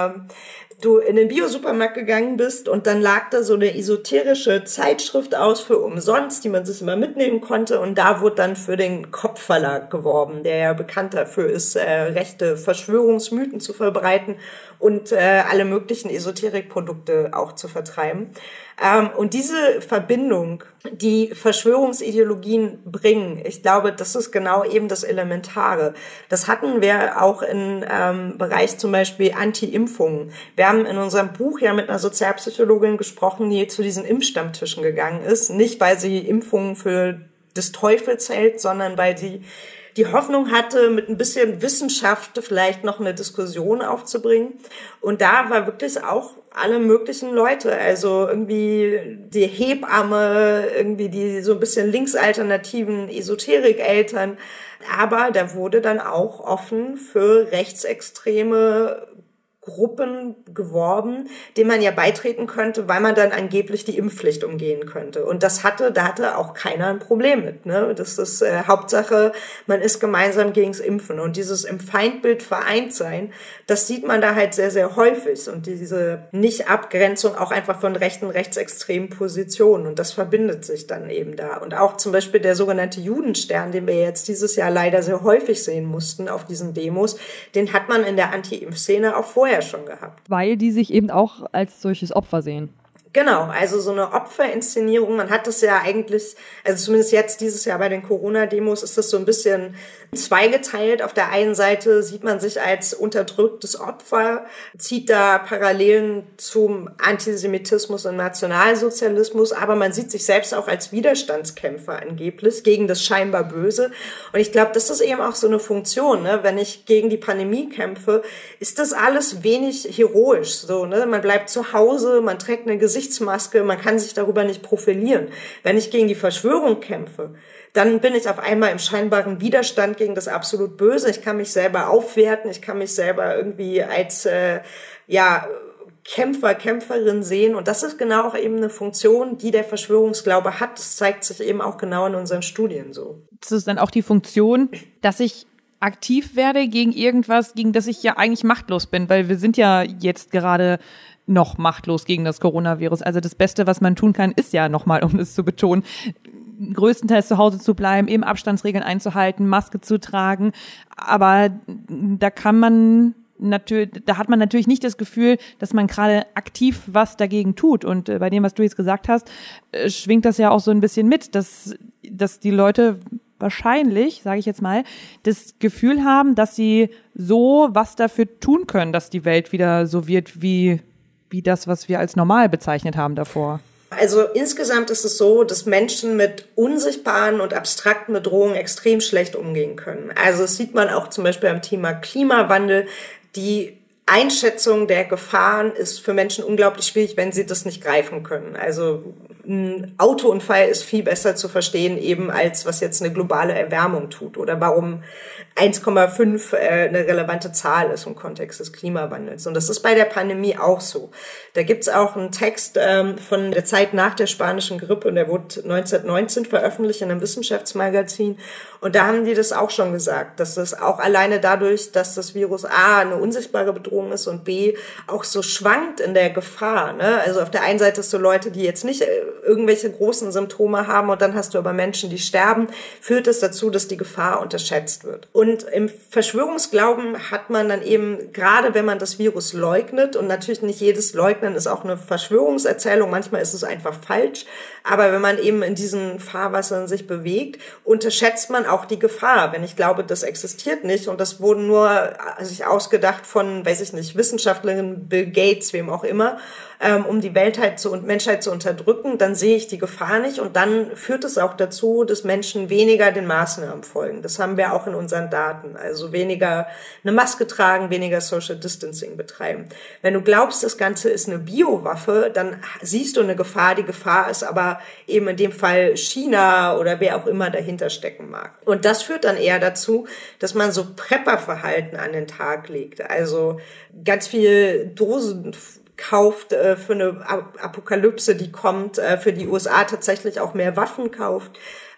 Speaker 5: du in den Bio-Supermarkt gegangen bist und dann lag da so eine esoterische Zeitschrift aus für umsonst, die man sich immer mitnehmen konnte und da wurde dann für den Kopf-Verlag geworben, der ja bekannt dafür ist, rechte Verschwörungsmythen zu verbreiten und alle möglichen Esoterikprodukte auch zu vertreiben. Und diese Verbindung, die Verschwörungsideologien bringen, ich glaube, das ist genau eben das Elementare. Das hatten wir auch im Bereich zum Beispiel Anti-Impfungen. Wir haben in unserem Buch ja mit einer Sozialpsychologin gesprochen, die zu diesen Impfstammtischen gegangen ist. Nicht, weil sie Impfungen für des Teufels hält, sondern weil sie die Hoffnung hatte, mit ein bisschen Wissenschaft vielleicht noch eine Diskussion aufzubringen. Und da war wirklich auch alle möglichen Leute, also irgendwie die Hebamme, irgendwie die so ein bisschen linksalternativen Esoterikeltern. Aber da wurde dann auch offen für rechtsextreme Gruppen geworben, denen man ja beitreten könnte, weil man dann angeblich die Impfpflicht umgehen könnte. Und da hatte auch keiner ein Problem mit, ne? Das ist Hauptsache, man ist gemeinsam gegens Impfen. Und dieses im Feindbild vereint sein, das sieht man da halt sehr, sehr häufig. Und diese Nicht-Abgrenzung auch einfach von rechten, rechtsextremen Positionen. Und das verbindet sich dann eben da. Und auch zum Beispiel der sogenannte Judenstern, den wir jetzt dieses Jahr leider sehr häufig sehen mussten auf diesen Demos, den hat man in der Anti-Impf-Szene auch vorher schon gehabt.
Speaker 2: Weil die sich eben auch als solches Opfer sehen.
Speaker 5: Genau, also so eine Opferinszenierung, man hat das ja eigentlich, also zumindest jetzt dieses Jahr bei den Corona-Demos ist das so ein bisschen zweigeteilt. Auf der einen Seite sieht man sich als unterdrücktes Opfer, zieht da Parallelen zum Antisemitismus und Nationalsozialismus, aber man sieht sich selbst auch als Widerstandskämpfer angeblich gegen das scheinbar Böse. Und ich glaube, das ist eben auch so eine Funktion, ne? Wenn ich gegen die Pandemie kämpfe, ist das alles wenig heroisch, so, ne? Man bleibt zu Hause, man trägt eine Gesichtsmaske, man kann sich darüber nicht profilieren. Wenn ich gegen die Verschwörung kämpfe, dann bin ich auf einmal im scheinbaren Widerstand gegen das absolut Böse. Ich kann mich selber aufwerten, ich kann mich selber irgendwie als Kämpfer, Kämpferin sehen. Und das ist genau auch eben eine Funktion, die der Verschwörungsglaube hat. Das zeigt sich eben auch genau in unseren Studien so.
Speaker 1: Das ist dann auch die Funktion, dass ich aktiv werde gegen irgendwas, gegen das ich ja eigentlich machtlos bin, weil wir sind ja jetzt gerade noch machtlos gegen das Coronavirus. Also das Beste, was man tun kann, ist ja nochmal, um es zu betonen, größtenteils zu Hause zu bleiben, eben Abstandsregeln einzuhalten, Maske zu tragen. Aber da kann man da hat man natürlich nicht das Gefühl, dass man gerade aktiv was dagegen tut. Und bei dem, was du jetzt gesagt hast, schwingt das ja auch so ein bisschen mit, dass die Leute wahrscheinlich, sage ich jetzt mal, das Gefühl haben, dass sie so was dafür tun können, dass die Welt wieder so wird wie das, was wir als normal bezeichnet haben davor.
Speaker 5: Also insgesamt ist es so, dass Menschen mit unsichtbaren und abstrakten Bedrohungen extrem schlecht umgehen können. Also das sieht man auch zum Beispiel am Thema Klimawandel. Die Einschätzung der Gefahren ist für Menschen unglaublich schwierig, wenn sie das nicht greifen können. Also ein Autounfall ist viel besser zu verstehen, eben als was jetzt eine globale Erwärmung tut oder warum 1,5 eine relevante Zahl ist im Kontext des Klimawandels. Und das ist bei der Pandemie auch so. Da gibt's auch einen Text von der Zeit nach der spanischen Grippe, und der wurde 1919 veröffentlicht in einem Wissenschaftsmagazin. Und da haben die das auch schon gesagt, dass das auch alleine dadurch, dass das Virus A eine unsichtbare Bedrohung ist und B auch so schwankt in der Gefahr. Ne? Also auf der einen Seite hast du Leute, die jetzt nicht irgendwelche großen Symptome haben, und dann hast du aber Menschen, die sterben, führt es dazu, dass die Gefahr unterschätzt wird. Und im Verschwörungsglauben hat man dann eben, gerade wenn man das Virus leugnet, und natürlich nicht jedes Leugnen ist auch eine Verschwörungserzählung, manchmal ist es einfach falsch, aber wenn man eben in diesen Fahrwassern sich bewegt, unterschätzt man auch die Gefahr. Wenn ich glaube, das existiert nicht und das wurde nur sich ausgedacht von, weiß ich nicht, Wissenschaftlerinnen, Bill Gates, wem auch immer, um die Menschheit zu unterdrücken, dann sehe ich die Gefahr nicht, und dann führt es auch dazu, dass Menschen weniger den Maßnahmen folgen. Das haben wir auch in unseren Daten. Also weniger eine Maske tragen, weniger Social Distancing betreiben. Wenn du glaubst, das Ganze ist eine Biowaffe, dann siehst du eine Gefahr. Die Gefahr ist aber eben in dem Fall China oder wer auch immer dahinter stecken mag. Und das führt dann eher dazu, dass man so Prepperverhalten an den Tag legt. Also ganz viel Dosen kauft für eine Apokalypse, die kommt, für die USA tatsächlich auch mehr Waffen kauft.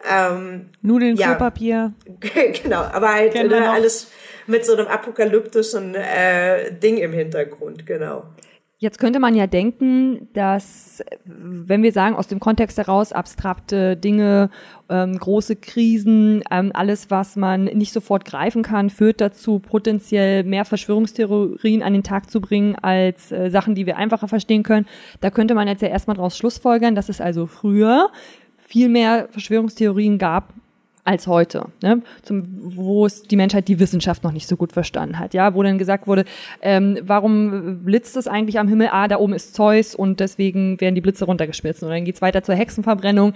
Speaker 1: Nudeln, ja. Klopapier.
Speaker 5: Genau, aber halt alles mit so einem apokalyptischen Ding im Hintergrund, genau.
Speaker 2: Jetzt könnte man ja denken, dass, wenn wir sagen, aus dem Kontext heraus abstrakte Dinge, große Krisen, alles, was man nicht sofort greifen kann, führt dazu, potenziell mehr Verschwörungstheorien an den Tag zu bringen, als Sachen, die wir einfacher verstehen können. Da könnte man jetzt ja erstmal daraus schlussfolgern, dass es also früher viel mehr Verschwörungstheorien gab als heute, ne? Wo es die Menschheit die Wissenschaft noch nicht so gut verstanden hat, ja, wo dann gesagt wurde, warum blitzt es eigentlich am Himmel? Da oben ist Zeus und deswegen werden die Blitze runtergeschmissen. Und dann geht's weiter zur Hexenverbrennung.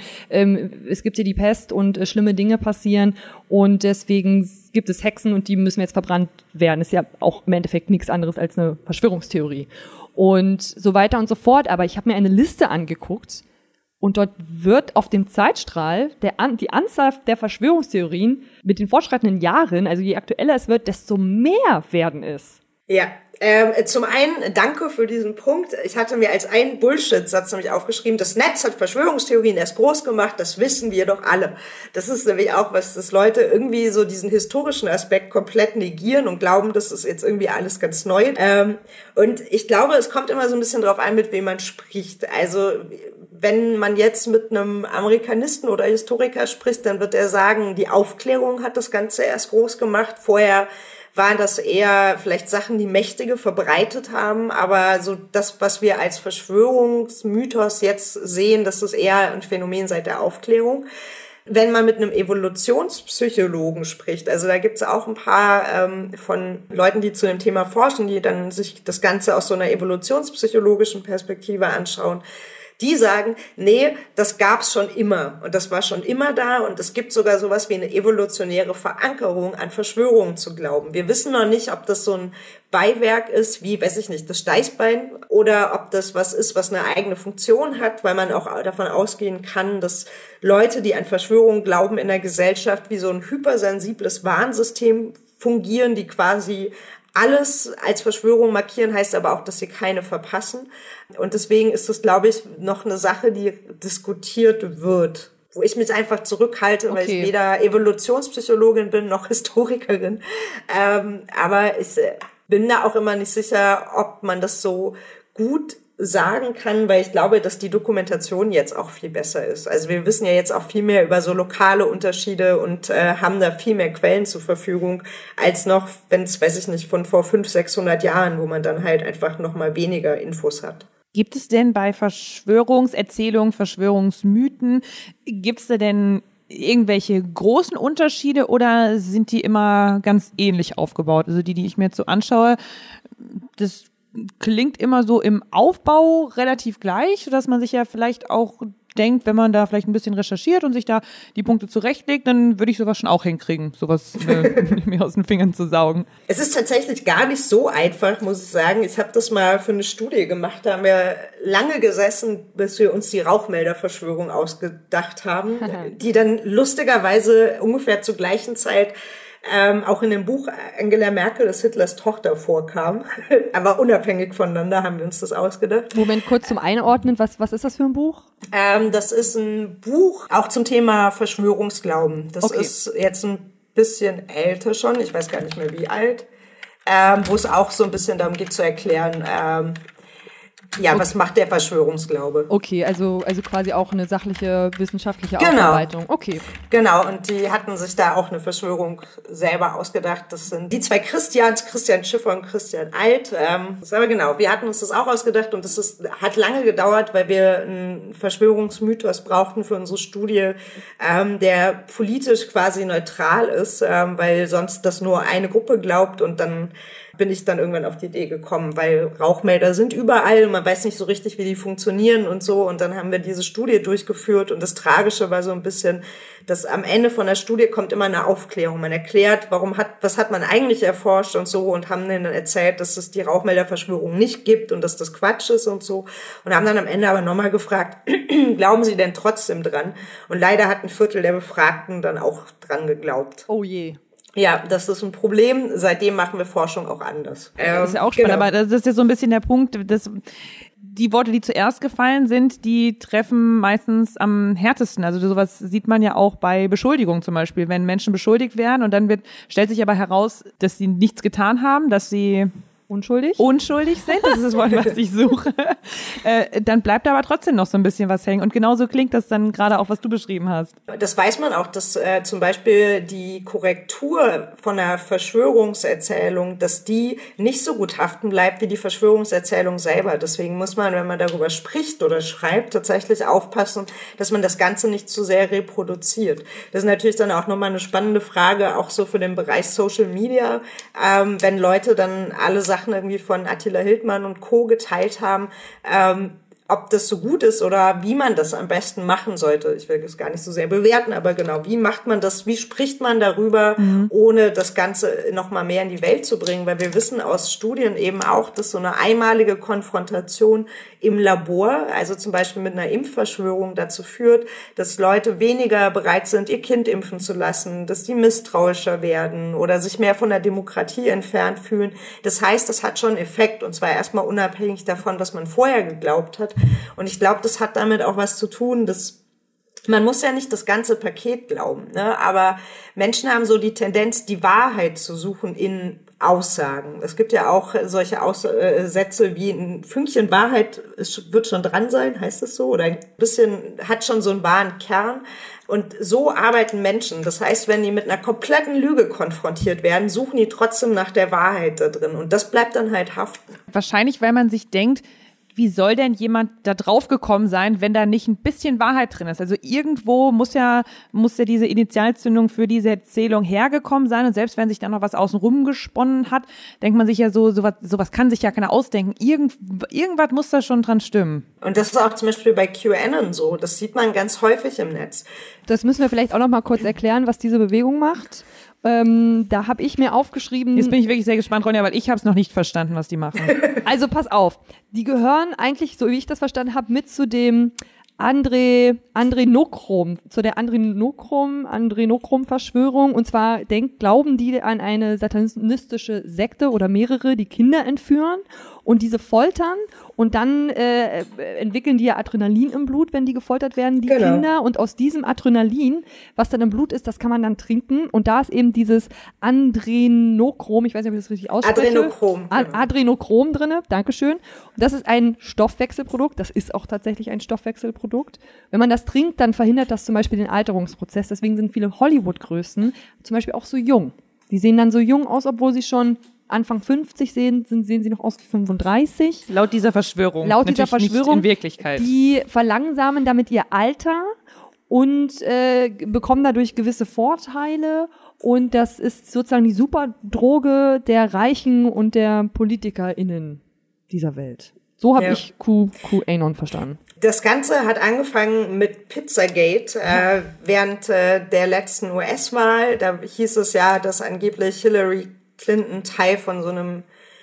Speaker 2: Es gibt hier die Pest und schlimme Dinge passieren und deswegen gibt es Hexen und die müssen jetzt verbrannt werden. Ist ja auch im Endeffekt nichts anderes als eine Verschwörungstheorie. Und so weiter und so fort. Aber ich habe mir eine Liste angeguckt, und dort wird auf dem Zeitstrahl die Anzahl der Verschwörungstheorien mit den fortschreitenden Jahren, also je aktueller es wird, desto mehr werden es.
Speaker 5: Ja, zum einen danke für diesen Punkt. Ich hatte mir als einen Bullshit-Satz nämlich aufgeschrieben, das Netz hat Verschwörungstheorien erst groß gemacht, das wissen wir doch alle. Das ist nämlich auch was, dass Leute irgendwie so diesen historischen Aspekt komplett negieren und glauben, das ist jetzt irgendwie alles ganz neu. Und ich glaube, es kommt immer so ein bisschen drauf an, mit wem man spricht. Also wenn man jetzt mit einem Amerikanisten oder Historiker spricht, dann wird er sagen, die Aufklärung hat das Ganze erst groß gemacht. Vorher waren das eher vielleicht Sachen, die Mächtige verbreitet haben, aber so das, was wir als Verschwörungsmythos jetzt sehen, das ist eher ein Phänomen seit der Aufklärung. Wenn man mit einem Evolutionspsychologen spricht, also da gibt's auch ein paar von Leuten, die zu dem Thema forschen, die dann sich das Ganze aus so einer evolutionspsychologischen Perspektive anschauen, die sagen, nee, das gab's schon immer und das war schon immer da und es gibt sogar sowas wie eine evolutionäre Verankerung an Verschwörungen zu glauben. Wir wissen noch nicht, ob das so ein Beiwerk ist, wie, weiß ich nicht, das Steißbein oder ob das was ist, was eine eigene Funktion hat, weil man auch davon ausgehen kann, dass Leute, die an Verschwörungen glauben, in der Gesellschaft wie so ein hypersensibles Warnsystem fungieren, die quasi alles als Verschwörung markieren, heißt aber auch, dass sie keine verpassen. Und deswegen ist das, glaube ich, noch eine Sache, die diskutiert wird, wo ich mich einfach zurückhalte, weil ich weder Evolutionspsychologin bin noch Historikerin. Aber ich bin da auch immer nicht sicher, ob man das so gut sagen kann, weil ich glaube, dass die Dokumentation jetzt auch viel besser ist. Also wir wissen ja jetzt auch viel mehr über so lokale Unterschiede und haben da viel mehr Quellen zur Verfügung, als noch, wenn es, weiß ich nicht, von vor 500, 600 Jahren, wo man dann halt einfach noch mal weniger Infos hat.
Speaker 1: Gibt es denn bei Verschwörungserzählungen, Verschwörungsmythen, gibt es da denn irgendwelche großen Unterschiede oder sind die immer ganz ähnlich aufgebaut? Also die ich mir jetzt so anschaue, das klingt immer so im Aufbau relativ gleich, sodass man sich ja vielleicht auch denkt, wenn man da vielleicht ein bisschen recherchiert und sich da die Punkte zurechtlegt, dann würde ich sowas schon auch hinkriegen, sowas mir aus den Fingern zu saugen.
Speaker 5: Es ist tatsächlich gar nicht so einfach, muss ich sagen. Ich habe das mal für eine Studie gemacht, da haben wir lange gesessen, bis wir uns die Rauchmelderverschwörung ausgedacht haben, die dann lustigerweise ungefähr zur gleichen Zeit auch in dem Buch Angela Merkel, das Hitlers Tochter, vorkam. Aber unabhängig voneinander haben wir uns das ausgedacht.
Speaker 2: Moment, kurz zum Einordnen. Was ist das für ein Buch?
Speaker 5: Das ist ein Buch auch zum Thema Verschwörungsglauben. Das ist jetzt ein bisschen älter schon. Ich weiß gar nicht mehr wie alt. Wo es auch so ein bisschen darum geht zu erklären, was macht der Verschwörungsglaube?
Speaker 2: Okay, also quasi auch eine sachliche, wissenschaftliche Aufarbeitung. Okay.
Speaker 5: Genau, und die hatten sich da auch eine Verschwörung selber ausgedacht. Das sind die zwei Christians, Christian Schiffer und Christian Alt. Aber genau, wir hatten uns das auch ausgedacht und hat lange gedauert, weil wir einen Verschwörungsmythos brauchten für unsere Studie, der politisch quasi neutral ist, weil sonst das nur eine Gruppe glaubt und dann bin ich dann irgendwann auf die Idee gekommen, weil Rauchmelder sind überall und man weiß nicht so richtig, wie die funktionieren und so. Und dann haben wir diese Studie durchgeführt und das Tragische war so ein bisschen, dass am Ende von der Studie kommt immer eine Aufklärung. Man erklärt, was hat man eigentlich erforscht und so und haben denen dann erzählt, dass es die Rauchmelderverschwörung nicht gibt und dass das Quatsch ist und so. Und haben dann am Ende aber nochmal gefragt, glauben Sie denn trotzdem dran? Und leider hat ein Viertel der Befragten dann auch dran geglaubt.
Speaker 2: Oh je.
Speaker 5: Ja, das ist ein Problem. Seitdem machen wir Forschung auch anders.
Speaker 1: Das ist ja auch spannend, aber das ist ja so ein bisschen der Punkt, dass die Worte, die zuerst gefallen sind, die treffen meistens am härtesten. Also sowas sieht man ja auch bei Beschuldigungen zum Beispiel. Wenn Menschen beschuldigt werden und dann stellt sich aber heraus, dass sie nichts getan haben, dass sie unschuldig sind, das ist das Wort, was ich suche, dann bleibt da aber trotzdem noch so ein bisschen was hängen. Und genauso klingt das dann gerade auch, was du beschrieben hast.
Speaker 5: Das weiß man auch, dass zum Beispiel die Korrektur von einer Verschwörungserzählung, dass die nicht so gut haften bleibt wie die Verschwörungserzählung selber. Deswegen muss man, wenn man darüber spricht oder schreibt, tatsächlich aufpassen, dass man das Ganze nicht zu sehr reproduziert. Das ist natürlich dann auch nochmal eine spannende Frage, auch so für den Bereich Social Media, wenn Leute dann alle Sachen irgendwie von Attila Hildmann und Co. geteilt haben, ob das so gut ist oder wie man das am besten machen sollte. Ich will das gar nicht so sehr bewerten, aber genau, wie macht man das, wie spricht man darüber, ohne das Ganze noch mal mehr in die Welt zu bringen, weil wir wissen aus Studien eben auch, dass so eine einmalige Konfrontation im Labor, also zum Beispiel mit einer Impfverschwörung, dazu führt, dass Leute weniger bereit sind, ihr Kind impfen zu lassen, dass die misstrauischer werden oder sich mehr von der Demokratie entfernt fühlen. Das heißt, das hat schon einen Effekt, und zwar erstmal unabhängig davon, was man vorher geglaubt hat. Und ich glaube, das hat damit auch was zu tun, dass man muss ja nicht das ganze Paket glauben, ne? Aber Menschen haben so die Tendenz, die Wahrheit zu suchen in Aussagen. Es gibt ja auch solche Sätze wie ein Fünkchen Wahrheit wird schon dran sein, heißt es so? Oder ein bisschen, hat schon so einen wahren Kern. Und so arbeiten Menschen. Das heißt, wenn die mit einer kompletten Lüge konfrontiert werden, suchen die trotzdem nach der Wahrheit da drin. Und das bleibt dann halt haften.
Speaker 1: Wahrscheinlich, weil man sich denkt, wie soll denn jemand da drauf gekommen sein, wenn da nicht ein bisschen Wahrheit drin ist? Also irgendwo muss ja diese Initialzündung für diese Erzählung hergekommen sein. Und selbst wenn sich da noch was außenrum gesponnen hat, denkt man sich ja sowas kann sich ja keiner ausdenken. Irgendwas muss da schon dran stimmen.
Speaker 5: Und das ist auch zum Beispiel bei QAnon so. Das sieht man ganz häufig im Netz.
Speaker 2: Das müssen wir vielleicht auch noch mal kurz erklären, was diese Bewegung macht. Da habe ich mir aufgeschrieben...
Speaker 1: Jetzt bin ich wirklich sehr gespannt, Ronja, weil ich habe es noch nicht verstanden, was die machen.
Speaker 2: Also pass auf, die gehören eigentlich, so wie ich das verstanden habe, mit zu dem Adrenochrom, zu der Adrenochrom-Verschwörung. Und zwar glauben die an eine satanistische Sekte oder mehrere, die Kinder entführen und diese foltern und dann entwickeln die ja Adrenalin im Blut, wenn die gefoltert werden, die Kinder. Und aus diesem Adrenalin, was dann im Blut ist, das kann man dann trinken. Und da ist eben dieses Adrenochrom, ich weiß nicht, ob ich das richtig ausspreche. Adrenochrom drinne, Dankeschön. Und das ist ein Stoffwechselprodukt, das ist auch tatsächlich ein Stoffwechselprodukt. Wenn man das trinkt, dann verhindert das zum Beispiel den Alterungsprozess. Deswegen sind viele Hollywood-Größen zum Beispiel auch so jung. Die sehen dann so jung aus, obwohl sie schon Anfang 50 sehen sie noch aus wie 35.
Speaker 1: Laut dieser Verschwörung.
Speaker 2: Laut dieser Verschwörung.
Speaker 1: Nicht in Wirklichkeit.
Speaker 2: Die verlangsamen damit ihr Alter und bekommen dadurch gewisse Vorteile. Und das ist sozusagen die Superdroge der Reichen und der PolitikerInnen dieser Welt. So habe ich QAnon verstanden.
Speaker 5: Das Ganze hat angefangen mit Pizzagate während der letzten US-Wahl. Da hieß es ja, dass angeblich Hillary Clinton Teil von so einem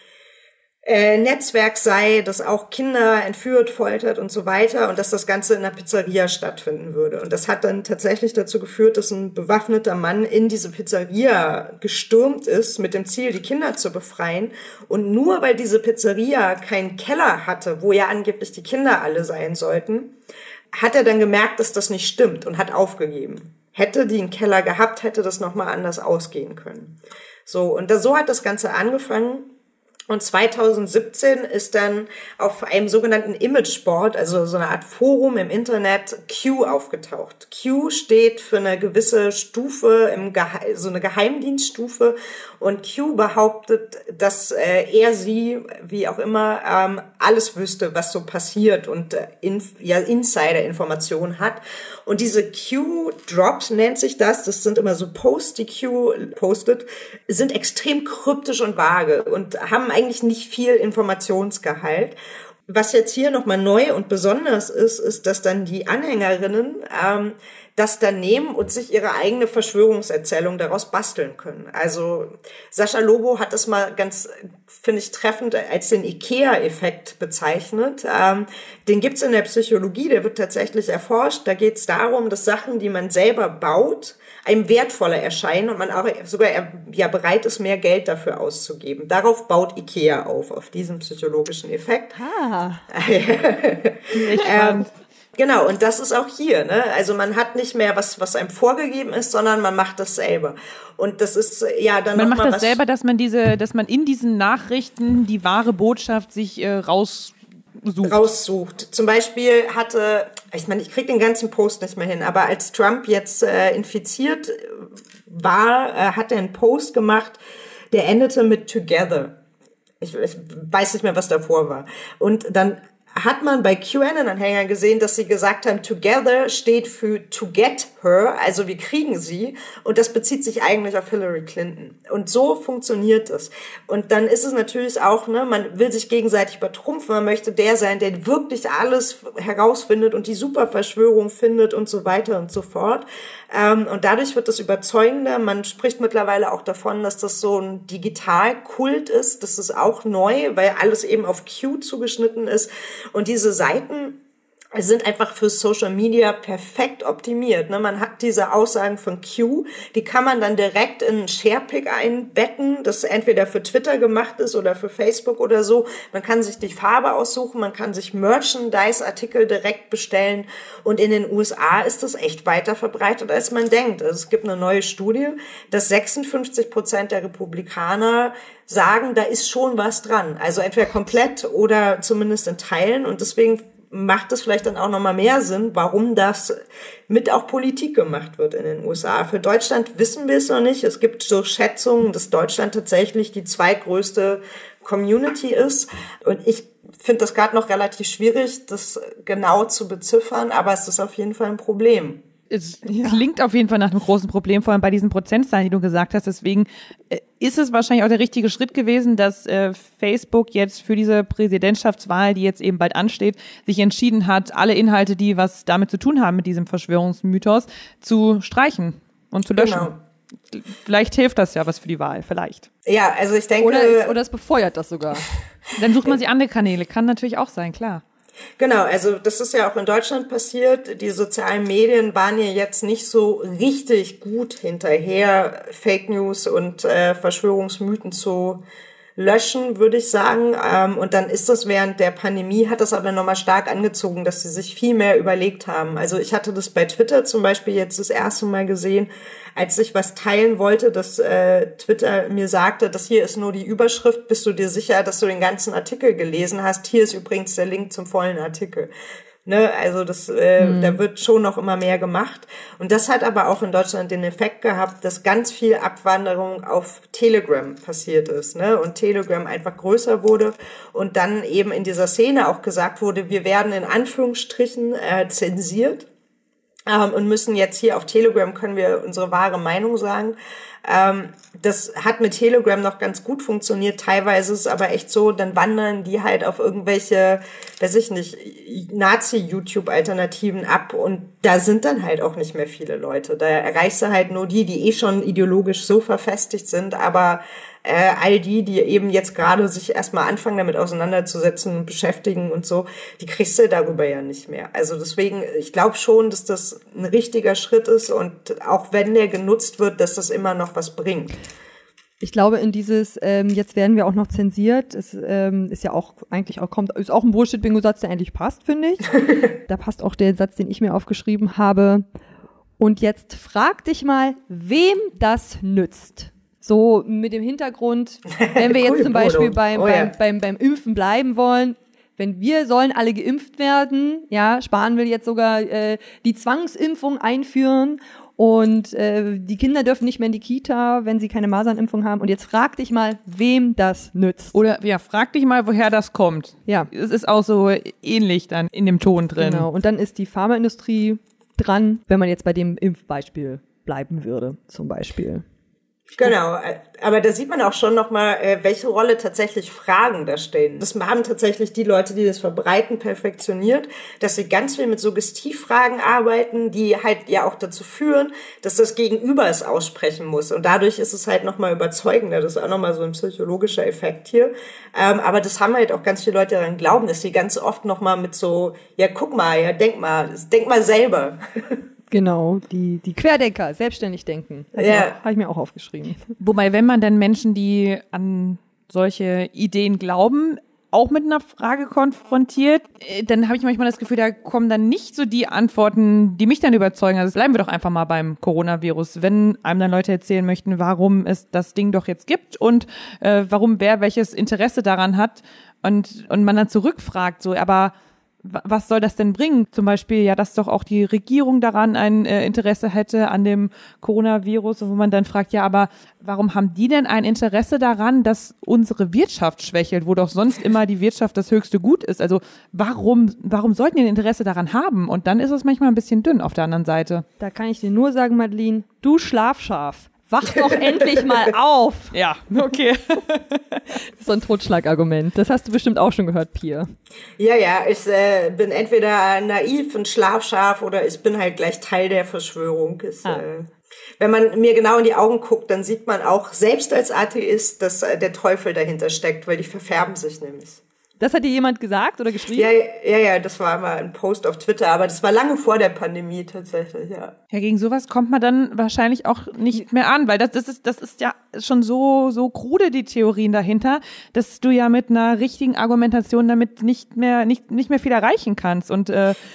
Speaker 5: Netzwerk sei, das auch Kinder entführt, foltert und so weiter und dass das Ganze in einer Pizzeria stattfinden würde. Und das hat dann tatsächlich dazu geführt, dass ein bewaffneter Mann in diese Pizzeria gestürmt ist, mit dem Ziel, die Kinder zu befreien. Und nur weil diese Pizzeria keinen Keller hatte, wo ja angeblich die Kinder alle sein sollten, hat er dann gemerkt, dass das nicht stimmt und hat aufgegeben. Hätte die einen Keller gehabt, hätte das nochmal anders ausgehen können. So, und so hat das Ganze angefangen. Und 2017 ist dann auf einem sogenannten Imageboard, also so eine Art Forum im Internet, Q aufgetaucht. Q steht für eine gewisse Stufe, so eine Geheimdienststufe. Und Q behauptet, dass sie, wie auch immer, alles wüsste, was so passiert und Insider-Informationen hat. Und diese Q-Drops nennt sich das sind immer so Posts, die Q postet, sind extrem kryptisch und vage und haben eigentlich nicht viel Informationsgehalt. Was jetzt hier nochmal neu und besonders ist, dass dann die Anhängerinnen das dann nehmen und sich ihre eigene Verschwörungserzählung daraus basteln können. Also Sascha Lobo hat das mal ganz, finde ich, treffend als den IKEA-Effekt bezeichnet. Den gibt's in der Psychologie, der wird tatsächlich erforscht. Da geht's darum, dass Sachen, die man selber baut, einem wertvoller erscheinen und man auch sogar bereit ist, mehr Geld dafür auszugeben. Darauf baut IKEA auf diesem psychologischen Effekt. Genau, und das ist auch hier, ne? Also man hat nicht mehr was einem vorgegeben ist, sondern man macht das selber. Und das ist ja dann
Speaker 1: man macht das selber, dass man in diesen Nachrichten die wahre Botschaft sich raussucht.
Speaker 5: Zum Beispiel ich krieg den ganzen Post nicht mehr hin, aber als Trump jetzt infiziert war, hat er einen Post gemacht, der endete mit Together. Ich weiß nicht mehr, was davor war. Und dann hat man bei QAnon-Anhängern gesehen, dass sie gesagt haben, Together steht für to get her, also wir kriegen sie. Und das bezieht sich eigentlich auf Hillary Clinton. Und so funktioniert es. Und dann ist es natürlich auch, man will sich gegenseitig übertrumpfen, man möchte der sein, der wirklich alles herausfindet und die Superverschwörung findet und so weiter und so fort. Und dadurch wird das überzeugender. Man spricht mittlerweile auch davon, dass das so ein Digitalkult ist. Das ist auch neu, weil alles eben auf Q zugeschnitten ist. Und diese Seiten sind einfach für Social Media perfekt optimiert. Man hat diese Aussagen von Q, die kann man dann direkt in einen Sharepick einbetten, das entweder für Twitter gemacht ist oder für Facebook oder so. Man kann sich die Farbe aussuchen, man kann sich Merchandise-Artikel direkt bestellen und in den USA ist das echt weiter verbreitet, als man denkt. Also es gibt eine neue Studie, dass 56% der Republikaner sagen, da ist schon was dran. Also entweder komplett oder zumindest in Teilen und deswegen macht es vielleicht dann auch nochmal mehr Sinn, warum das mit auch Politik gemacht wird in den USA. Für Deutschland wissen wir es noch nicht. Es gibt so Schätzungen, dass Deutschland tatsächlich die zweitgrößte Community ist. Und ich finde das gerade noch relativ schwierig, das genau zu beziffern, aber es ist auf jeden Fall ein Problem.
Speaker 1: Es klingt auf jeden Fall nach einem großen Problem, vor allem bei diesen Prozentzahlen, die du gesagt hast. Deswegen ist es wahrscheinlich auch der richtige Schritt gewesen, dass Facebook jetzt für diese Präsidentschaftswahl, die jetzt eben bald ansteht, sich entschieden hat, alle Inhalte, die was damit zu tun haben mit diesem Verschwörungsmythos, zu streichen und zu löschen. Genau. Vielleicht hilft das ja was für die Wahl, vielleicht.
Speaker 5: Ja, also ich denke...
Speaker 2: Oder es befeuert das sogar.
Speaker 1: Dann sucht man sich andere Kanäle, kann natürlich auch sein, klar.
Speaker 5: Genau, also das ist ja auch in Deutschland passiert. Die sozialen Medien waren ja jetzt nicht so richtig gut hinterher, Fake News und Verschwörungsmythen zu löschen, würde ich sagen. Und dann ist das während der Pandemie, hat das aber nochmal stark angezogen, dass sie sich viel mehr überlegt haben. Also ich hatte das bei Twitter zum Beispiel jetzt das erste Mal gesehen, als ich was teilen wollte, dass Twitter mir sagte, das hier ist nur die Überschrift, bist du dir sicher, dass du den ganzen Artikel gelesen hast? Hier ist übrigens der Link zum vollen Artikel. Ne, also da wird schon noch immer mehr gemacht. Und das hat aber auch in Deutschland den Effekt gehabt, dass ganz viel Abwanderung auf Telegram passiert ist, ne, und Telegram einfach größer wurde und dann eben in dieser Szene auch gesagt wurde, wir werden in Anführungsstrichen zensiert. Und müssen jetzt hier auf Telegram, können wir unsere wahre Meinung sagen. Das hat mit Telegram noch ganz gut funktioniert. Teilweise ist es aber echt so, dann wandern die halt auf irgendwelche, weiß ich nicht, Nazi-YouTube-Alternativen ab und da sind dann halt auch nicht mehr viele Leute. Da erreichst du halt nur die schon ideologisch so verfestigt sind, aber all die eben jetzt gerade sich erstmal anfangen, damit auseinanderzusetzen und beschäftigen und so, die kriegst du darüber ja nicht mehr. Also deswegen, ich glaube schon, dass das ein richtiger Schritt ist und auch wenn der genutzt wird, dass das immer noch was bringt.
Speaker 2: Ich glaube, in dieses, jetzt werden wir auch noch zensiert, ist ja auch eigentlich auch ist auch ein Bullshit-Bingo-Satz, der eigentlich passt, finde ich. Da passt auch der Satz, den ich mir aufgeschrieben habe. Und jetzt frag dich mal, wem das nützt. So mit dem Hintergrund, wenn wir jetzt zum Beispiel beim Impfen bleiben wollen, wenn wir sollen alle geimpft werden, ja, Spahn will jetzt sogar die Zwangsimpfung einführen und die Kinder dürfen nicht mehr in die Kita, wenn sie keine Masernimpfung haben. Und jetzt frag dich mal, wem das nützt.
Speaker 1: Oder ja, frag dich mal, woher das kommt.
Speaker 2: Ja.
Speaker 1: Es ist auch so ähnlich dann in dem Ton drin.
Speaker 2: Genau, und dann ist die Pharmaindustrie dran, wenn man jetzt bei dem Impfbeispiel bleiben würde, zum Beispiel.
Speaker 5: Genau, aber da sieht man auch schon nochmal, welche Rolle tatsächlich Fragen da stehen. Das haben tatsächlich die Leute, die das verbreiten, perfektioniert, dass sie ganz viel mit Suggestivfragen arbeiten, die halt ja auch dazu führen, dass das Gegenüber es aussprechen muss. Und dadurch ist es halt nochmal überzeugender. Das ist auch nochmal so ein psychologischer Effekt hier. Aber das haben halt auch ganz viele Leute daran glauben, dass sie ganz oft nochmal mit so, ja guck mal, ja denk mal selber.
Speaker 2: Genau, die Querdenker, selbstständig denken. Habe ich mir auch aufgeschrieben.
Speaker 1: Wobei, wenn man dann Menschen, die an solche Ideen glauben, auch mit einer Frage konfrontiert, dann habe ich manchmal das Gefühl, da kommen dann nicht so die Antworten, die mich dann überzeugen. Also bleiben wir doch einfach mal beim Coronavirus. Wenn einem dann Leute erzählen möchten, warum es das Ding doch jetzt gibt und warum wer welches Interesse daran hat und man dann zurückfragt, so, aber was soll das denn bringen? Zum Beispiel, ja, dass doch auch die Regierung daran ein Interesse hätte an dem Coronavirus, und wo man dann fragt, ja, aber warum haben die denn ein Interesse daran, dass unsere Wirtschaft schwächelt, wo doch sonst immer die Wirtschaft das höchste Gut ist? Also warum sollten die ein Interesse daran haben? Und dann ist es manchmal ein bisschen dünn auf der anderen Seite.
Speaker 2: Da kann ich dir nur sagen, Madeline, du Schlafschaf. Wach doch endlich mal auf.
Speaker 1: Ja, okay.
Speaker 2: Das ist so ein Totschlagargument. Das hast du bestimmt auch schon gehört, Pia.
Speaker 5: Ja, ich bin entweder naiv, ein Schlafschaf, oder ich bin halt gleich Teil der Verschwörung. Wenn man mir genau in die Augen guckt, dann sieht man auch, selbst als Atheist, dass der Teufel dahinter steckt, weil die verfärben sich nämlich.
Speaker 2: Das hat dir jemand gesagt oder geschrieben?
Speaker 5: Ja, das war mal ein Post auf Twitter, aber das war lange vor der Pandemie tatsächlich, ja.
Speaker 1: Ja, gegen sowas kommt man dann wahrscheinlich auch nicht mehr an, weil das ist ja schon so krude, die Theorien dahinter, dass du ja mit einer richtigen Argumentation damit nicht mehr viel erreichen kannst. Und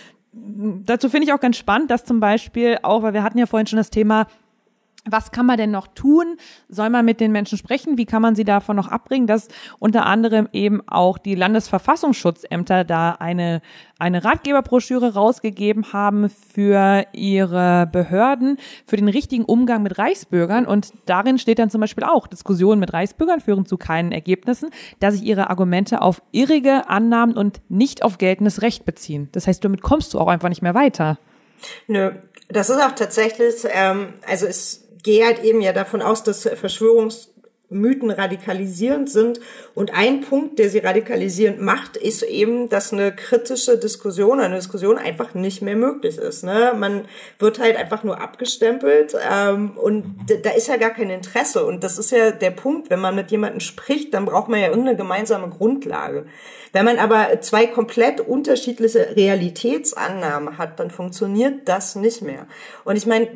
Speaker 1: dazu finde ich auch ganz spannend, dass zum Beispiel auch, weil wir hatten ja vorhin schon das Thema, was kann man denn noch tun? Soll man mit den Menschen sprechen? Wie kann man sie davon noch abbringen? Dass unter anderem eben auch die Landesverfassungsschutzämter da eine Ratgeberbroschüre rausgegeben haben für ihre Behörden, für den richtigen Umgang mit Reichsbürgern. Und darin steht dann zum Beispiel auch, Diskussionen mit Reichsbürgern führen zu keinen Ergebnissen, da sich ihre Argumente auf irrige Annahmen und nicht auf geltendes Recht beziehen. Das heißt, damit kommst du auch einfach nicht mehr weiter.
Speaker 5: Nö, das ist auch tatsächlich, also es gehe halt eben ja davon aus, dass Verschwörungsmythen radikalisierend sind. Und ein Punkt, der sie radikalisierend macht, ist eben, dass eine kritische Diskussion, eine Diskussion einfach nicht mehr möglich ist. Ne? Man wird halt einfach nur abgestempelt und da ist ja gar kein Interesse. Und das ist ja der Punkt, wenn man mit jemandem spricht, dann braucht man ja irgendeine gemeinsame Grundlage. Wenn man aber zwei komplett unterschiedliche Realitätsannahmen hat, dann funktioniert das nicht mehr. Und ich meine,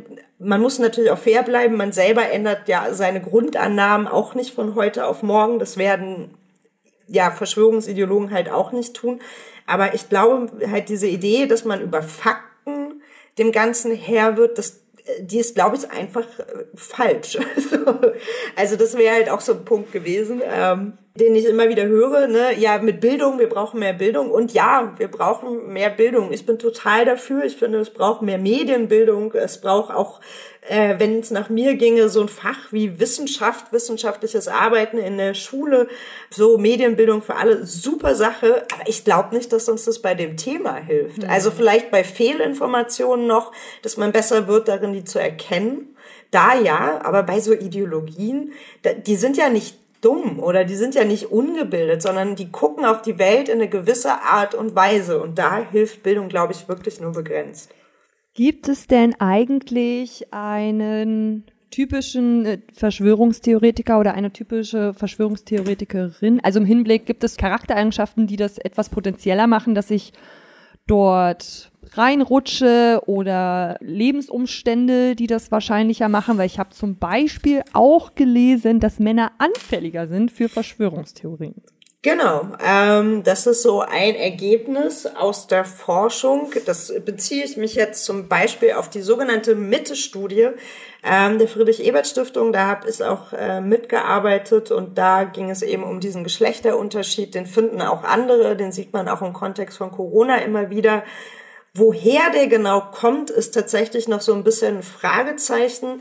Speaker 5: man muss natürlich auch fair bleiben. Man selber ändert ja seine Grundannahmen auch nicht von heute auf morgen. Das werden ja Verschwörungsideologen halt auch nicht tun. Aber ich glaube halt diese Idee, dass man über Fakten dem Ganzen Herr wird, die ist, glaube ich, einfach falsch. Also das wäre halt auch so ein Punkt gewesen, den ich immer wieder höre, ne? Ja, mit Bildung, wir brauchen mehr Bildung. Und ja, wir brauchen mehr Bildung. Ich bin total dafür. Ich finde, es braucht mehr Medienbildung. Es braucht auch, wenn es nach mir ginge, so ein Fach wie Wissenschaft, wissenschaftliches Arbeiten in der Schule, so Medienbildung für alle, super Sache. Aber ich glaube nicht, dass uns das bei dem Thema hilft. Also vielleicht bei Fehlinformationen noch, dass man besser wird darin, die zu erkennen. Da ja, aber bei so Ideologien, die sind ja nicht dumm oder die sind ja nicht ungebildet, sondern die gucken auf die Welt in eine gewisse Art und Weise. Und da hilft Bildung, glaube ich, wirklich nur begrenzt.
Speaker 2: Gibt es denn eigentlich einen typischen Verschwörungstheoretiker oder eine typische Verschwörungstheoretikerin? Also im Hinblick, gibt es Charaktereigenschaften, die das etwas potenzieller machen, dass ich dort reinrutsche oder Lebensumstände, die das wahrscheinlicher machen? Weil ich habe zum Beispiel auch gelesen, dass Männer anfälliger sind für Verschwörungstheorien.
Speaker 5: Genau, das ist so ein Ergebnis aus der Forschung. Das beziehe ich mich jetzt zum Beispiel auf die sogenannte Mitte-Studie der Friedrich-Ebert-Stiftung. Da habe ich auch mitgearbeitet und da ging es eben um diesen Geschlechterunterschied. Den finden auch andere, den sieht man auch im Kontext von Corona immer wieder. Woher der genau kommt, ist tatsächlich noch so ein bisschen ein Fragezeichen.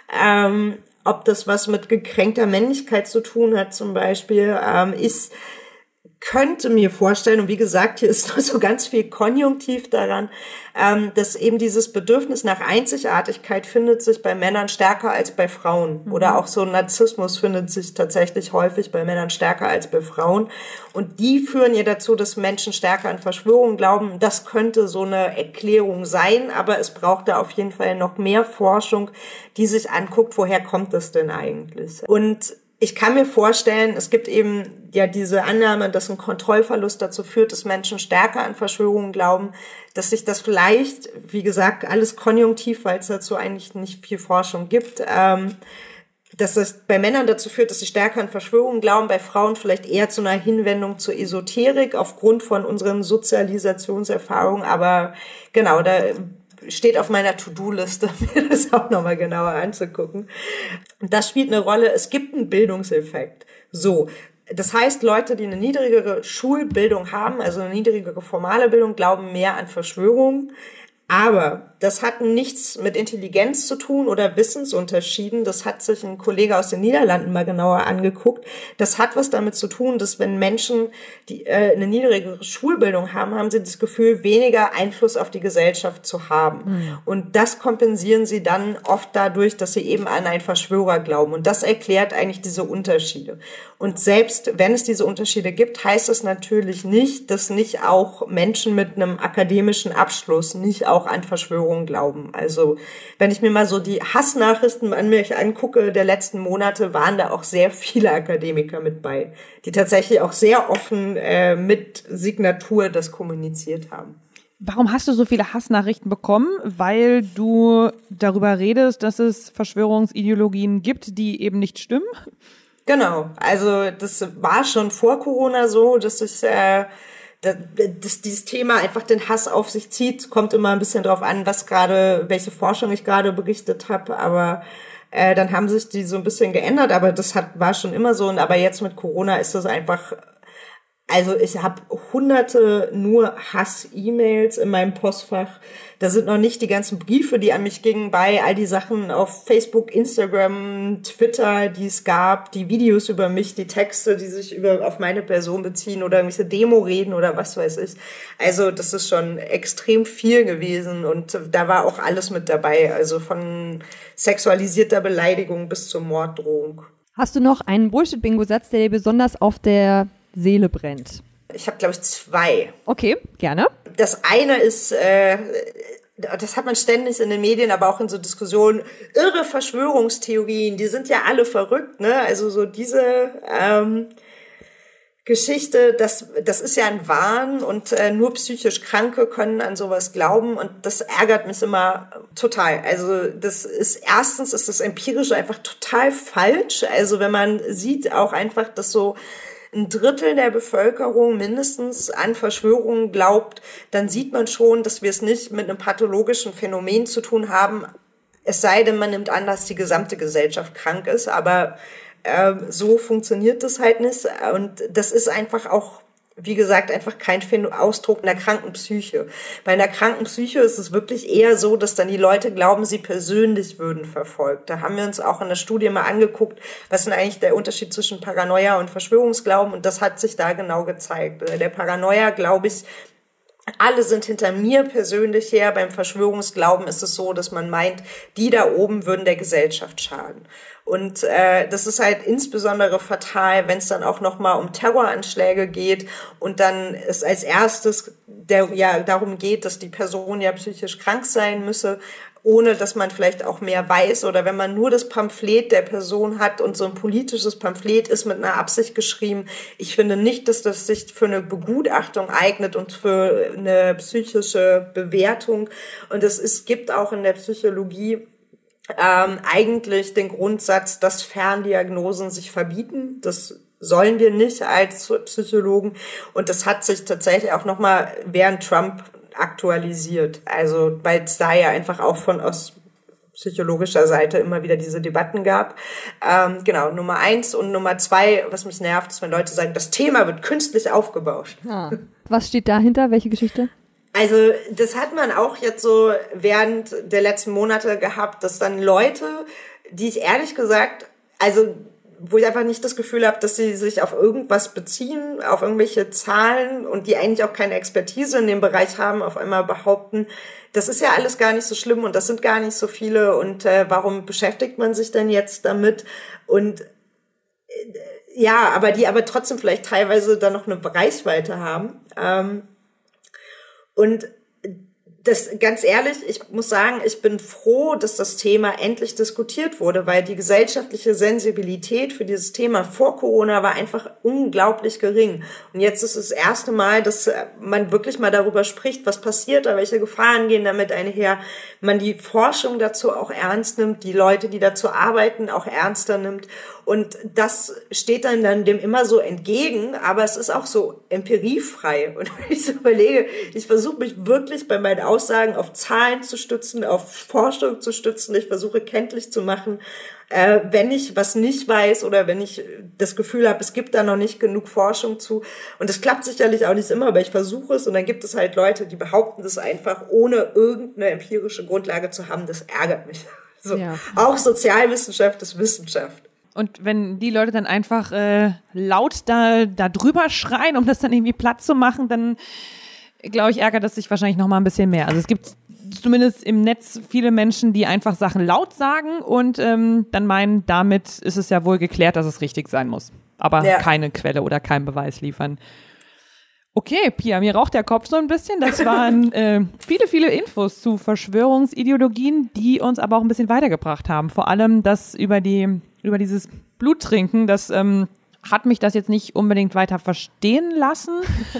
Speaker 5: Ob das was mit gekränkter Männlichkeit zu tun hat zum Beispiel, könnte mir vorstellen, und wie gesagt, hier ist noch so ganz viel Konjunktiv daran, dass eben dieses Bedürfnis nach Einzigartigkeit findet sich bei Männern stärker als bei Frauen. Oder auch so Narzissmus findet sich tatsächlich häufig bei Männern stärker als bei Frauen. Und die führen ja dazu, dass Menschen stärker an Verschwörungen glauben. Das könnte so eine Erklärung sein, aber es braucht da auf jeden Fall noch mehr Forschung, die sich anguckt, woher kommt das denn eigentlich? Und ich kann mir vorstellen, es gibt eben ja diese Annahme, dass ein Kontrollverlust dazu führt, dass Menschen stärker an Verschwörungen glauben, dass sich das vielleicht, wie gesagt, alles konjunktiv, weil es dazu eigentlich nicht viel Forschung gibt, dass das bei Männern dazu führt, dass sie stärker an Verschwörungen glauben, bei Frauen vielleicht eher zu einer Hinwendung zur Esoterik aufgrund von unseren Sozialisationserfahrungen. Aber genau, da steht auf meiner To-Do-Liste, mir das auch nochmal genauer anzugucken. Und das spielt eine Rolle. Es gibt einen Bildungseffekt. So. Das heißt, Leute, die eine niedrigere Schulbildung haben, also eine niedrigere formale Bildung, glauben mehr an Verschwörungen. Aber das hat nichts mit Intelligenz zu tun oder Wissensunterschieden. Das hat sich ein Kollege aus den Niederlanden mal genauer angeguckt. Das hat was damit zu tun, dass wenn Menschen die eine niedrigere Schulbildung haben, haben sie das Gefühl, weniger Einfluss auf die Gesellschaft zu haben. Und das kompensieren sie dann oft dadurch, dass sie eben an einen Verschwörer glauben. Und das erklärt eigentlich diese Unterschiede. Und selbst wenn es diese Unterschiede gibt, heißt es natürlich nicht, dass nicht auch Menschen mit einem akademischen Abschluss nicht auch an Verschwörungen glauben. Also wenn ich mir mal so die Hassnachrichten an mich angucke der letzten Monate, waren da auch sehr viele Akademiker mit bei, die tatsächlich auch sehr offen mit Signatur das kommuniziert haben.
Speaker 1: Warum hast du so viele Hassnachrichten bekommen? Weil du darüber redest, dass es Verschwörungsideologien gibt, die eben nicht stimmen?
Speaker 5: Genau, also das war schon vor Corona so, dass dieses Thema einfach den Hass auf sich zieht. Kommt immer ein bisschen drauf an, welche Forschung ich gerade berichtet habe, aber dann haben sich die so ein bisschen geändert, aber das war schon immer so. Aber jetzt mit Corona ist das einfach, also ich habe hunderte nur Hass-E-Mails in meinem Postfach. Da sind noch nicht die ganzen Briefe, die an mich gingen, bei all die Sachen auf Facebook, Instagram, Twitter, die es gab, die Videos über mich, die Texte, die sich auf meine Person beziehen oder irgendwelche Demo-Reden oder was weiß ich. Also das ist schon extrem viel gewesen und da war auch alles mit dabei, also von sexualisierter Beleidigung bis zur Morddrohung.
Speaker 2: Hast du noch einen Bullshit-Bingo-Satz, der dir besonders auf der Seele brennt?
Speaker 5: Ich habe, glaube ich, 2.
Speaker 2: Okay, gerne.
Speaker 5: Das eine ist, das hat man ständig in den Medien, aber auch in so Diskussionen, irre Verschwörungstheorien, die sind ja alle verrückt, ne? Also so diese Geschichte, das ist ja ein Wahn und nur psychisch Kranke können an sowas glauben und das ärgert mich immer total. Also erstens ist das empirisch einfach total falsch. Also wenn man sieht auch einfach, dass so ein Drittel der Bevölkerung mindestens an Verschwörungen glaubt, dann sieht man schon, dass wir es nicht mit einem pathologischen Phänomen zu tun haben. Es sei denn, man nimmt an, dass die gesamte Gesellschaft krank ist, aber so funktioniert das halt nicht. Und das ist einfach auch, wie gesagt, einfach kein Ausdruck einer kranken Psyche. Bei einer kranken Psyche ist es wirklich eher so, dass dann die Leute glauben, sie persönlich würden verfolgt. Da haben wir uns auch in der Studie mal angeguckt, was ist denn eigentlich der Unterschied zwischen Paranoia und Verschwörungsglauben? Und das hat sich da genau gezeigt. Der Paranoia, glaube ich, alle sind hinter mir persönlich her. Beim Verschwörungsglauben ist es so, dass man meint, die da oben würden der Gesellschaft schaden. Und das ist halt insbesondere fatal, wenn es dann auch nochmal um Terroranschläge geht und dann es als erstes darum geht, dass die Person ja psychisch krank sein müsse, ohne dass man vielleicht auch mehr weiß, oder wenn man nur das Pamphlet der Person hat und so ein politisches Pamphlet ist mit einer Absicht geschrieben. Ich finde nicht, dass das sich für eine Begutachtung eignet und für eine psychische Bewertung. Und es gibt auch in der Psychologie eigentlich den Grundsatz, dass Ferndiagnosen sich verbieten. Das sollen wir nicht als Psychologen. Und das hat sich tatsächlich auch nochmal während Trump aktualisiert. Also weil es da ja einfach auch aus psychologischer Seite immer wieder diese Debatten gab. Genau, Nummer 1 und Nummer 2, was mich nervt, ist, wenn Leute sagen, das Thema wird künstlich aufgebauscht.
Speaker 2: Was steht dahinter? Welche Geschichte?
Speaker 5: Also das hat man auch jetzt so während der letzten Monate gehabt, dass dann Leute, die ich ehrlich gesagt, also wo ich einfach nicht das Gefühl habe, dass sie sich auf irgendwas beziehen, auf irgendwelche Zahlen und die eigentlich auch keine Expertise in dem Bereich haben, auf einmal behaupten, das ist ja alles gar nicht so schlimm und das sind gar nicht so viele und warum beschäftigt man sich denn jetzt damit? Und ja, aber die aber trotzdem vielleicht teilweise dann noch eine Reichweite haben. Und das, ganz ehrlich, ich muss sagen, ich bin froh, dass das Thema endlich diskutiert wurde, weil die gesellschaftliche Sensibilität für dieses Thema vor Corona war einfach unglaublich gering. Und jetzt ist es das erste Mal, dass man wirklich mal darüber spricht, was passiert da, welche Gefahren gehen damit einher, man die Forschung dazu auch ernst nimmt, die Leute, die dazu arbeiten, auch ernster nimmt. Und das steht dann dem immer so entgegen, aber es ist auch so empiriefrei. Und wenn ich so überlege, ich versuche mich wirklich bei meinen Aussagen auf Zahlen zu stützen, auf Forschung zu stützen. Ich versuche kenntlich zu machen, wenn ich was nicht weiß oder wenn ich das Gefühl habe, es gibt da noch nicht genug Forschung zu. Und das klappt sicherlich auch nicht immer, aber ich versuche es. Und dann gibt es halt Leute, die behaupten das einfach, ohne irgendeine empirische Grundlage zu haben. Das ärgert mich. So. Ja. Auch Sozialwissenschaft ist Wissenschaft.
Speaker 1: Und wenn die Leute dann einfach laut da drüber schreien, um das dann irgendwie platt zu machen, dann glaube ich, ärgert das sich wahrscheinlich noch mal ein bisschen mehr. Also es gibt zumindest im Netz viele Menschen, die einfach Sachen laut sagen und dann meinen, damit ist es ja wohl geklärt, dass es richtig sein muss. Aber keine Quelle oder keinen Beweis liefern. Okay, Pia, mir raucht der Kopf so ein bisschen. Das waren viele Infos zu Verschwörungsideologien, die uns aber auch ein bisschen weitergebracht haben. Vor allem das über dieses Bluttrinken, das hat mich das jetzt nicht unbedingt weiter verstehen lassen,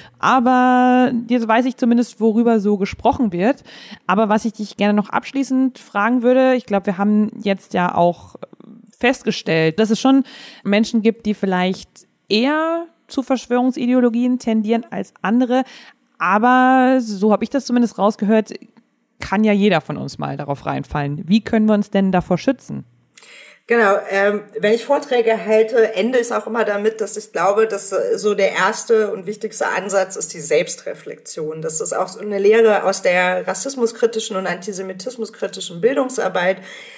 Speaker 1: aber jetzt weiß ich zumindest, worüber so gesprochen wird. Aber was ich dich gerne noch abschließend fragen würde, ich glaube, wir haben jetzt ja auch festgestellt, dass es schon Menschen gibt, die vielleicht eher zu Verschwörungsideologien tendieren als andere, aber so habe ich das zumindest rausgehört, kann ja jeder von uns mal darauf reinfallen. Wie können wir uns denn davor schützen?
Speaker 5: Genau, wenn ich Vorträge halte, ende ich auch immer damit, dass ich glaube, dass so der erste und wichtigste Ansatz ist die Selbstreflexion. Das ist auch so eine Lehre aus der rassismuskritischen und antisemitismuskritischen Bildungsarbeit.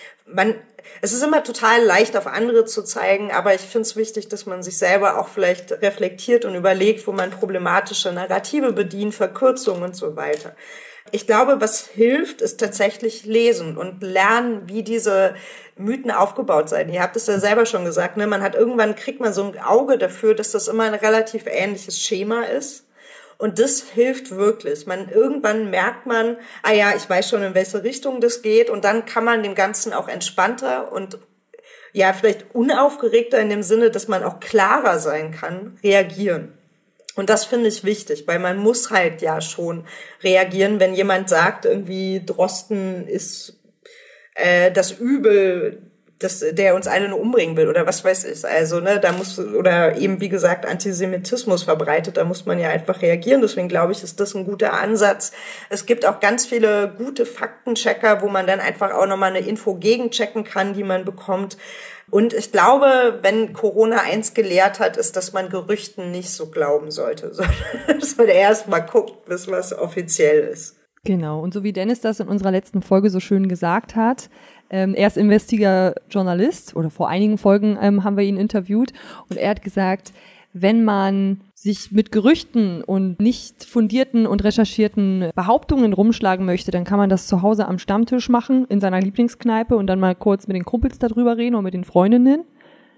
Speaker 5: Es ist immer total leicht, auf andere zu zeigen, aber ich finde es wichtig, dass man sich selber auch vielleicht reflektiert und überlegt, wo man problematische Narrative bedient, Verkürzungen und so weiter. Ich glaube, was hilft, ist tatsächlich lesen und lernen, wie diese Mythen aufgebaut sind. Ihr habt es ja selber schon gesagt, ne? Kriegt man so ein Auge dafür, dass das immer ein relativ ähnliches Schema ist. Und das hilft wirklich. Irgendwann merkt man, ich weiß schon, in welche Richtung das geht. Und dann kann man dem Ganzen auch entspannter und ja, vielleicht unaufgeregter in dem Sinne, dass man auch klarer sein kann, reagieren. Und das finde ich wichtig, weil man muss halt ja schon reagieren, wenn jemand sagt, irgendwie Drosten ist das Übel, der uns alle nur umbringen will oder was weiß ich. Also, ne, da muss, oder eben, wie gesagt, Antisemitismus verbreitet, da muss man ja einfach reagieren. Deswegen glaube ich, ist das ein guter Ansatz. Es gibt auch ganz viele gute Faktenchecker, wo man dann einfach auch nochmal eine Info gegenchecken kann, die man bekommt. Und ich glaube, wenn Corona eins gelehrt hat, ist, dass man Gerüchten nicht so glauben sollte, sondern dass man erst mal guckt, bis was offiziell ist.
Speaker 2: Genau, und so wie Dennis das in unserer letzten Folge so schön gesagt hat, er ist investiger Journalist oder vor einigen Folgen haben wir ihn interviewt und er hat gesagt, wenn man sich mit Gerüchten und nicht fundierten und recherchierten Behauptungen rumschlagen möchte, dann kann man das zu Hause am Stammtisch machen, in seiner Lieblingskneipe und dann mal kurz mit den Kumpels darüber reden oder mit den Freundinnen.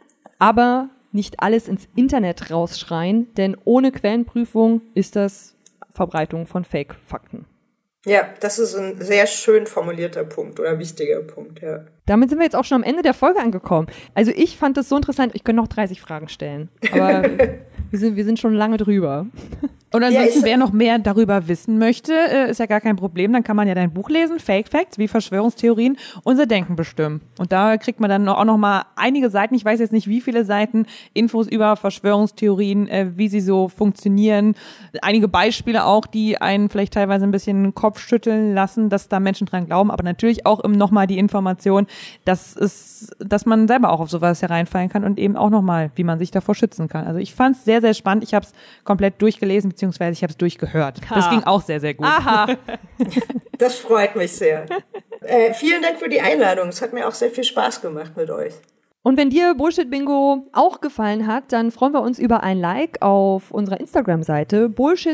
Speaker 2: Aber nicht alles ins Internet rausschreien, denn ohne Quellenprüfung ist das Verbreitung von Fake-Fakten.
Speaker 5: Ja, das ist ein sehr schön formulierter Punkt oder wichtiger Punkt, ja.
Speaker 2: Damit sind wir jetzt auch schon am Ende der Folge angekommen. Also ich fand das so interessant, ich könnte noch 30 Fragen stellen, aber wir sind schon lange drüber.
Speaker 1: Und ansonsten, wer noch mehr darüber wissen möchte, ist ja gar kein Problem. Dann kann man ja dein Buch lesen, Fake Facts, wie Verschwörungstheorien unser Denken bestimmen. Und da kriegt man dann auch noch mal einige Seiten, ich weiß jetzt nicht wie viele Seiten, Infos über Verschwörungstheorien, wie sie so funktionieren. Einige Beispiele auch, die einen vielleicht teilweise ein bisschen den Kopf schütteln lassen, dass da Menschen dran glauben. Aber natürlich auch nochmal die Information, dass man selber auch auf sowas hereinfallen kann und eben auch nochmal, wie man sich davor schützen kann. Also ich fand es sehr, sehr spannend. Ich habe es komplett durchgelesen, beziehungsweise ich habe es durchgehört. Das ging auch sehr, sehr gut.
Speaker 2: Aha.
Speaker 5: Das freut mich sehr. Vielen Dank für die Einladung. Es hat mir auch sehr viel Spaß gemacht mit euch.
Speaker 2: Und wenn dir Bullshit Bingo auch gefallen hat, dann freuen wir uns über ein Like auf unserer Instagram-Seite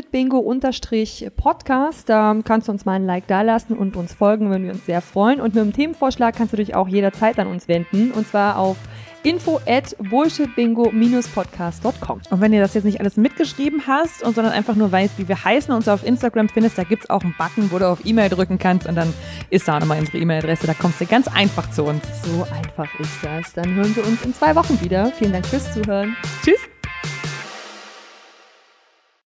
Speaker 2: bullshitbingo_podcast. Da kannst du uns mal ein Like dalassen und uns folgen, würden wir uns sehr freuen. Und mit dem Themenvorschlag kannst du dich auch jederzeit an uns wenden, und zwar auf info@bullshitbingo-podcast.com.
Speaker 1: Und wenn ihr das jetzt nicht alles mitgeschrieben hast sondern einfach nur weißt, wie wir heißen und uns auf Instagram findest, da gibt's auch einen Button, wo du auf E-Mail drücken kannst und dann ist da nochmal unsere E-Mail-Adresse. Da kommst du ganz einfach zu uns.
Speaker 2: So einfach ist das. Dann hören wir uns in 2 Wochen wieder. Vielen Dank fürs Zuhören.
Speaker 1: Tschüss.